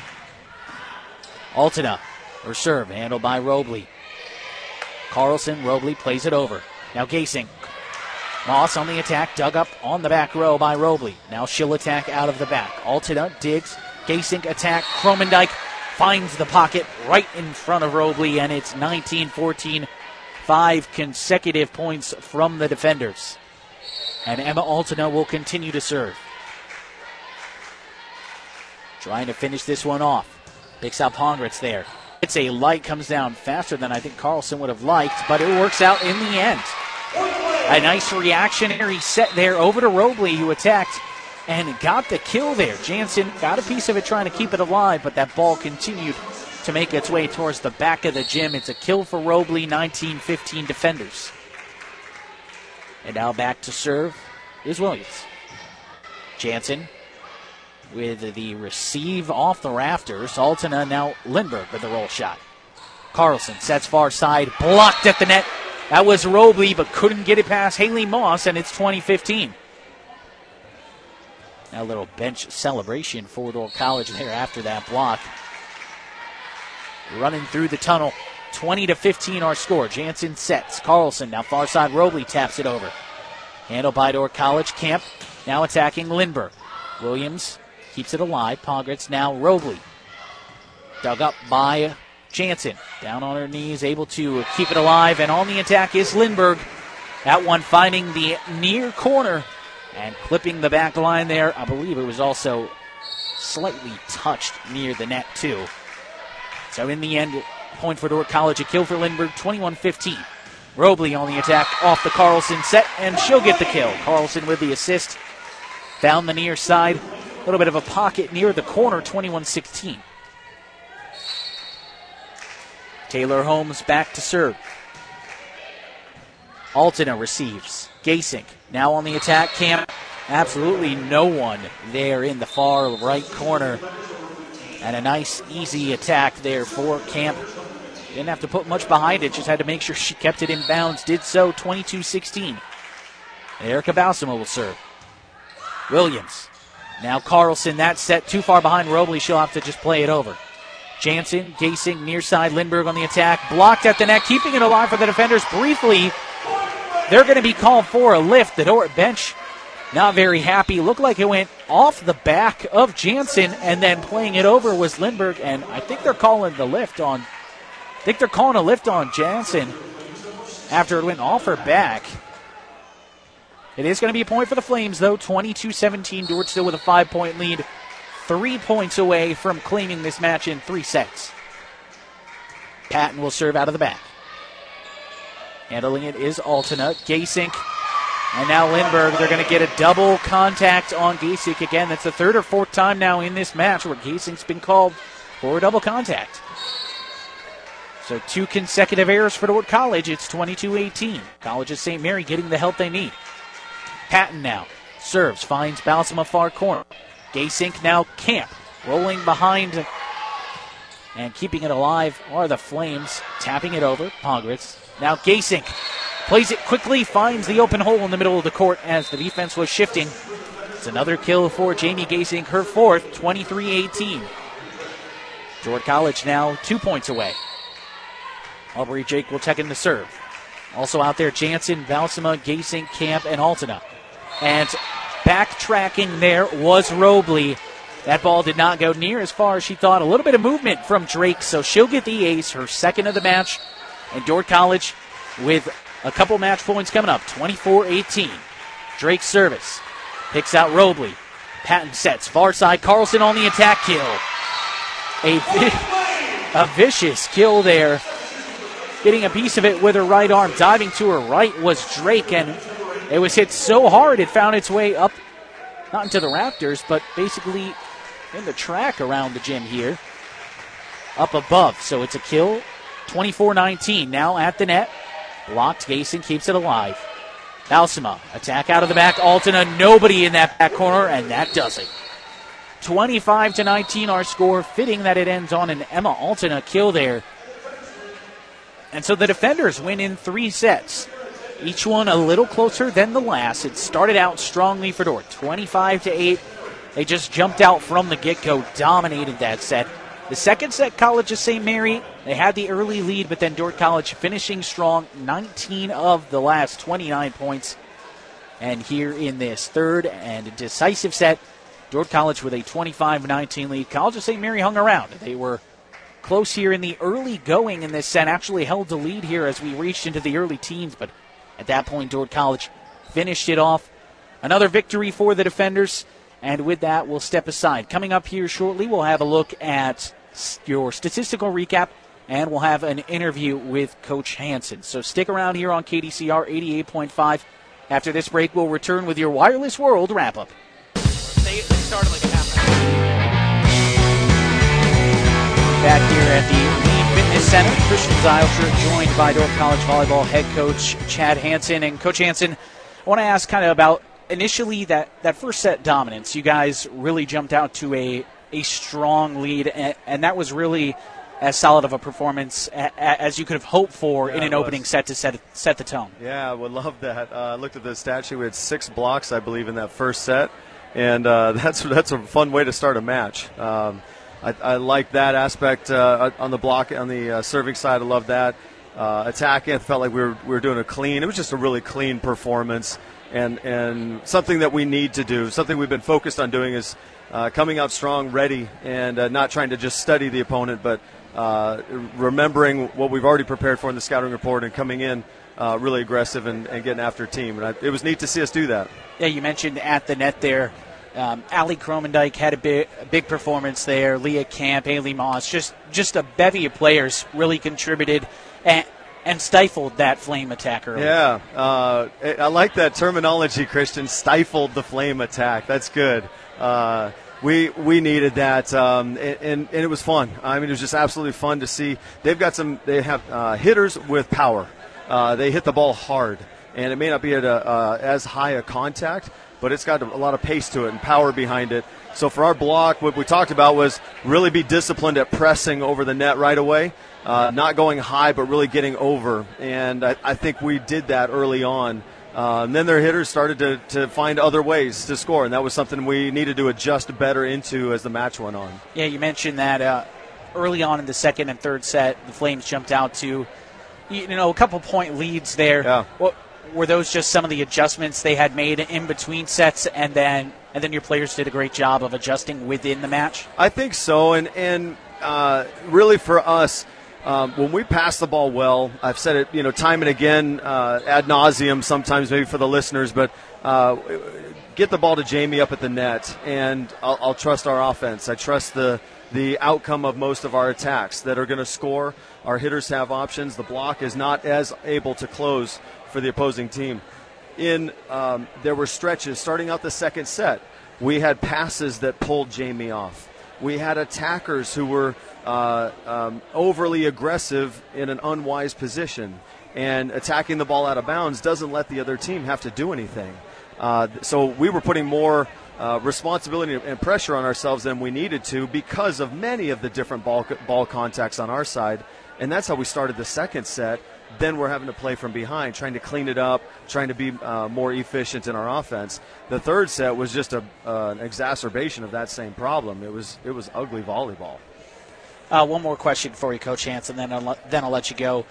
Altena, her serve, handled by Robley. Carlson, Robley plays it over. Now Gasink. Moss on the attack, dug up on the back row by Robley. Now she'll attack out of the back. Altena digs. Gasink attack. Kromendijk finds the pocket right in front of Robley, and it's 19-14. 5 consecutive points from the defenders. And Emma Altena will continue to serve. Trying to finish this one off. Picks out Pongratz there. It's a light, comes down faster than I think Carlson would have liked, but it works out in the end. A nice reactionary set there over to Robley, who attacked and got the kill there. Jansen got a piece of it trying to keep it alive, but that ball continued to make its way towards the back of the gym. It's a kill for Robley, 19-15 defenders. And now back to serve is Williams. Jansen with the receive off the rafters. Altena, now Lindbergh with the roll shot. Carlson sets far side, blocked at the net. That was Robley, but couldn't get it past Haley Moss, and it's 20-15. Now a little bench celebration for Dordt College there after that block. Running through the tunnel, 20-15 our score. Jansen sets. Carlson now far side. Robley taps it over. Handled by Dordt College. Camp now attacking Lindbergh. Williams keeps it alive. Pogritz now Robley. Dug up by Jansen. Down on her knees, able to keep it alive. And on the attack is Lindbergh. That one finding the near corner and clipping the back line there. I believe it was also slightly touched near the net too. So in the end, point for Dordt College, a kill for Lindbergh, 21-15. Robley on the attack off the Carlson set, and she'll get the kill. Carlson with the assist. Down the near side. A little bit of a pocket near the corner, 21-16. Taylor Holmes back to serve. Altena receives. Gasink now on the attack. Camp, absolutely no one there in the far right corner. And a nice, easy attack there for Camp. Didn't have to put much behind it, just had to make sure she kept it in bounds. Did so, 22-16. Erica Balsamo will serve. Williams. Now Carlson, that set too far behind Robley. She'll have to just play it over. Jansen, Gasing, near side, Lindbergh on the attack. Blocked at the net, keeping it alive for the defenders briefly. They're going to be called for a lift. The Dordt bench not very happy. Looked like it went off the back of Jansen, and then playing it over was Lindbergh, and I think they're calling a lift on Jansen after it went off her back. It is going to be a point for the Flames, though. 22-17. Dordt still with a 5-point lead. 3 points away from claiming this match in 3 sets. Patton will serve out of the back. Handling it is Altena. Gasink. And now Lindbergh. They're going to get a double contact on Gasink. Again, that's the third or fourth time now in this match where Gasink's been called for a double contact. So 2 consecutive errors for Dordt College. It's 22-18. College of St. Mary getting the help they need. Patton now serves, finds Balsama far corner. Gasink now Camp, rolling behind and keeping it alive are the Flames, tapping it over. Pogritz. Now Gasink plays it quickly, finds the open hole in the middle of the court as the defense was shifting. It's another kill for Jamie Gasink, her fourth, 23-18. Dordt College now 2 points away. Aubrey Jake will check in the serve. Also out there, Jansen, Balsama, Gasink, Camp, and Altena. And backtracking there was Robley. That ball did not go near as far as she thought. A little bit of movement from Drake, so she'll get the ace, her second of the match. And Dordt College with a couple match points coming up, 24-18. Drake's service. Picks out Robley. Patton sets. Far side, Carlson on the attack kill. A vicious kill there. Getting a piece of it with her right arm. Diving to her right was Drake, and it was hit so hard it found its way up, not into the rafters, but basically in the track around the gym here. Up above, so it's a kill. 24-19, now at the net. Blocked, Gason keeps it alive. Balsama, attack out of the back. Altena, nobody in that back corner, and that does it. 25-19 our score, fitting that it ends on an Emma Altena kill there. And so the defenders win in 3 sets. Each one a little closer than the last. It started out strongly for Dordt, 25-8. They just jumped out from the get-go, dominated that set. The second set, College of St. Mary, they had the early lead, but then Dordt College finishing strong, 19 of the last 29 points. And here in this third and decisive set, Dordt College with a 25-19 lead. College of St. Mary hung around. They were close here in the early going in this set, actually held the lead here as we reached into the early teens, but at that point, Dordt College finished it off. Another victory for the defenders, and with that, we'll step aside. Coming up here shortly, we'll have a look at your statistical recap, and we'll have an interview with Coach Hansen. So stick around here on KDCR 88.5. After this break, we'll return with your Wireless World wrap-up. They started like a half hour. Back here at the Lead Fitness Center, Christian Zylstra joined by Dordt College volleyball head coach Chad Hansen. And Coach Hansen, I want to ask kind of about initially that first set dominance, you guys really jumped out to a strong lead, and that was really as solid of a performance as you could have hoped for in an opening set to set the tone. Yeah, I would love that. I looked at the stat sheet. We had 6 blocks, I believe, in that first set, and that's a fun way to start a match. I like that aspect on the block, on the serving side. I love that. Attacking, I felt like we were doing a clean. It was just a really clean performance, and something that we need to do. Something we've been focused on doing is coming out strong, ready, and not trying to just study the opponent, but remembering what we've already prepared for in the scouting report and coming in really aggressive and getting after team. And it was neat to see us do that. Yeah, you mentioned at the net there, Allie Kromendijk had a big performance there. Leah Camp, Haley Moss, just a bevy of players really contributed and stifled that flame attack early. Yeah, I like that terminology, Christian. Stifled the flame attack. That's good. We needed that, and it was fun. I mean, it was just absolutely fun to see. They have hitters with power. They hit the ball hard, and it may not be at as high a contact, but it's got a lot of pace to it and power behind it. So for our block, what we talked about was really be disciplined at pressing over the net right away, not going high, but really getting over. And I think we did that early on. And then their hitters started to find other ways to score, and that was something we needed to adjust better into as the match went on. Yeah, you mentioned that early on in the second and third set, the Flames jumped out to, a couple point leads there. Yeah. Were those just some of the adjustments they had made in between sets, and then your players did a great job of adjusting within the match? I think so, and really for us, when we pass the ball well, I've said it, time and again, ad nauseum sometimes maybe for the listeners, but get the ball to Jamie up at the net, and I'll trust our offense. I trust the outcome of most of our attacks that are going to score. Our hitters have options. The block is not as able to close for the opposing team. There were stretches starting out the second set. We had passes that pulled Jamie off. We had attackers who were overly aggressive in an unwise position, and attacking the ball out of bounds doesn't let the other team have to do anything. So we were putting more responsibility and pressure on ourselves than we needed to because of many of the different ball contacts on our side, and that's how we started the second set. Then we're having to play from behind, trying to clean it up, trying to be more efficient in our offense. The third set was just an exacerbation of that same problem. It was ugly volleyball. One more question for you, Coach Hansen, then I'll let you go.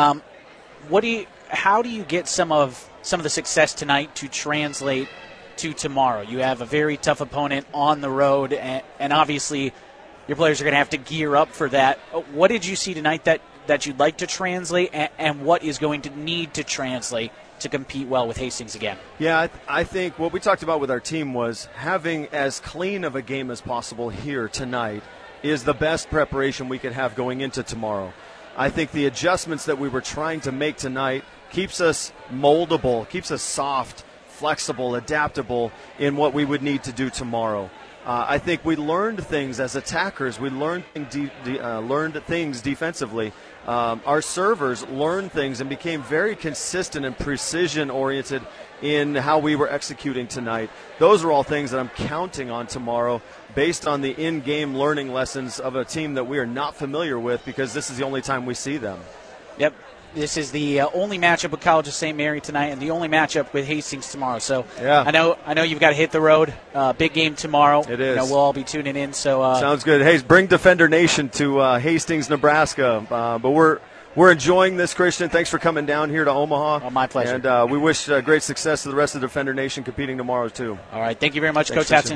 How do you get some of the success tonight to translate to tomorrow? You have a very tough opponent on the road, and obviously your players are going to have to gear up for that. What did you see tonight that you'd like to translate, and what is going to need to translate to compete well with Hastings again? Yeah, I think what we talked about with our team was having as clean of a game as possible here tonight is the best preparation we could have going into tomorrow. I think the adjustments that we were trying to make tonight keeps us moldable, keeps us soft, flexible, adaptable in what we would need to do tomorrow. I think we learned things as attackers. We learned things defensively. Our servers learned things and became very consistent and precision-oriented in how we were executing tonight. Those are all things that I'm counting on tomorrow based on the in-game learning lessons of a team that we are not familiar with because this is the only time we see them. Yep. This is the only matchup with College of St. Mary tonight and the only matchup with Hastings tomorrow. So yeah. I know you've got to hit the road. Big game tomorrow. It is. We'll all be tuning in. So sounds good. Hey, bring Defender Nation to Hastings, Nebraska. But we're enjoying this, Christian. Thanks for coming down here to Omaha. Oh, my pleasure. And we wish great success to the rest of Defender Nation competing tomorrow, too. All right. Thank you very much, Thanks, Coach Hatson.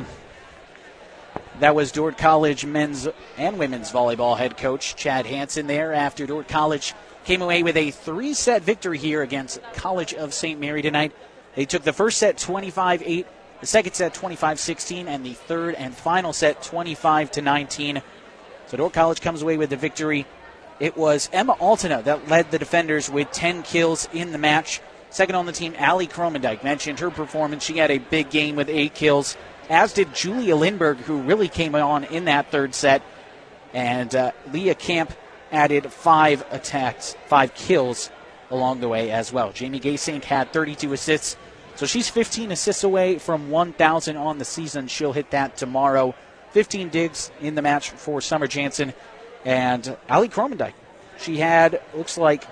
That was Dordt College men's and women's volleyball head coach Chad Hansen there after Dordt College came away with a 3-set victory here against College of St. Mary tonight. They took the first set 25-8, the second set 25-16, and the third and final set 25-19. So Dordt College comes away with the victory. It was Emma Altina that led the defenders with 10 kills in the match. Second on the team, Allie Kromendijk mentioned her performance. She had a big game with 8 kills, as did Julia Lindberg, who really came on in that third set. And Leah Camp added 5 kills along the way as well. Jamie Gaysink had 32 assists So she's 15 assists away from 1,000 on the season. She'll hit that tomorrow. 15 digs in the match for Summer Jansen. And Allie Cromendike, she had, looks like,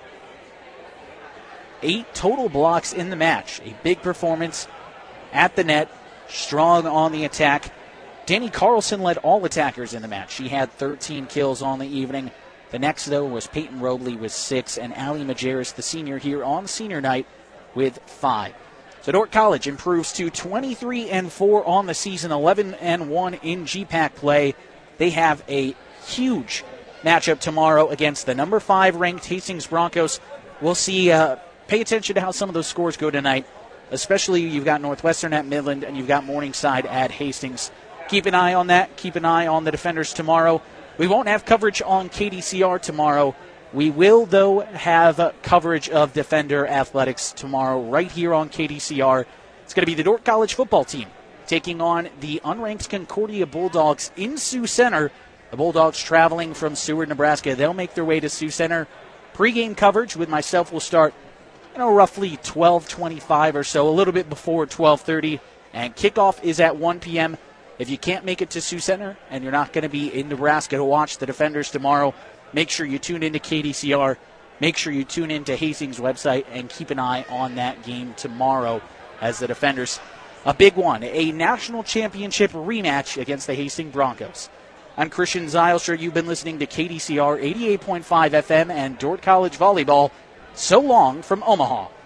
8 total blocks in the match. A big performance at the net, strong on the attack. Danny Carlson led all attackers in the match. She had 13 kills on the evening. The next, though, was Peyton Robley with 6, and Allie Majerus, the senior, here on senior night with 5. So Dordt College improves to 23-4 on the season, 11-1 in GPAC play. They have a huge matchup tomorrow against the number 5 ranked Hastings Broncos. We'll see. Pay attention to how some of those scores go tonight. Especially you've got Northwestern at Midland and you've got Morningside at Hastings. Keep an eye on that. Keep an eye on the Defenders tomorrow. We won't have coverage on KDCR tomorrow. We will, though, have coverage of Defender Athletics tomorrow right here on KDCR. It's going to be the Dordt College football team taking on the unranked Concordia Bulldogs in Sioux Center. The Bulldogs traveling from Seward, Nebraska. They'll make their way to Sioux Center. Pre-game coverage with myself will start, roughly 12:25 or so, a little bit before 12:30. And kickoff is at 1 p.m. If you can't make it to Sioux Center and you're not going to be in Nebraska to watch the Defenders tomorrow, make sure you tune into KDCR. Make sure you tune into Hastings' website and keep an eye on that game tomorrow as the Defenders, a big one, a national championship rematch against the Hastings Broncos. I'm Christian Zylstra. You've been listening to KDCR 88.5 FM and Dordt College Volleyball. So long from Omaha.